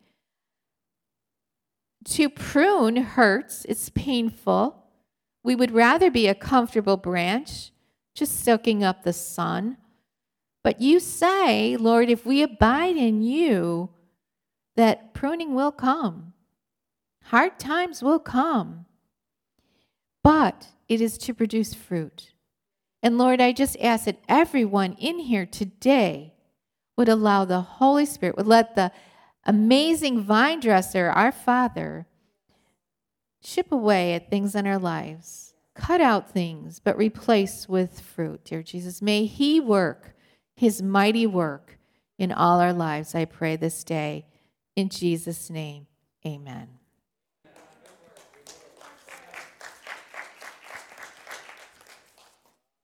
To prune hurts. It's painful. We would rather be a comfortable branch, just soaking up the sun. But you say, Lord, if we abide in you, that pruning will come. Hard times will come. But it is to produce fruit. And Lord, I just ask that everyone in here today would allow the Holy Spirit, would let the amazing vine dresser, our Father, chip away at things in our lives. Cut out things, but replace with fruit, dear Jesus. May he work his mighty work in all our lives, I pray this day. In Jesus' name, amen.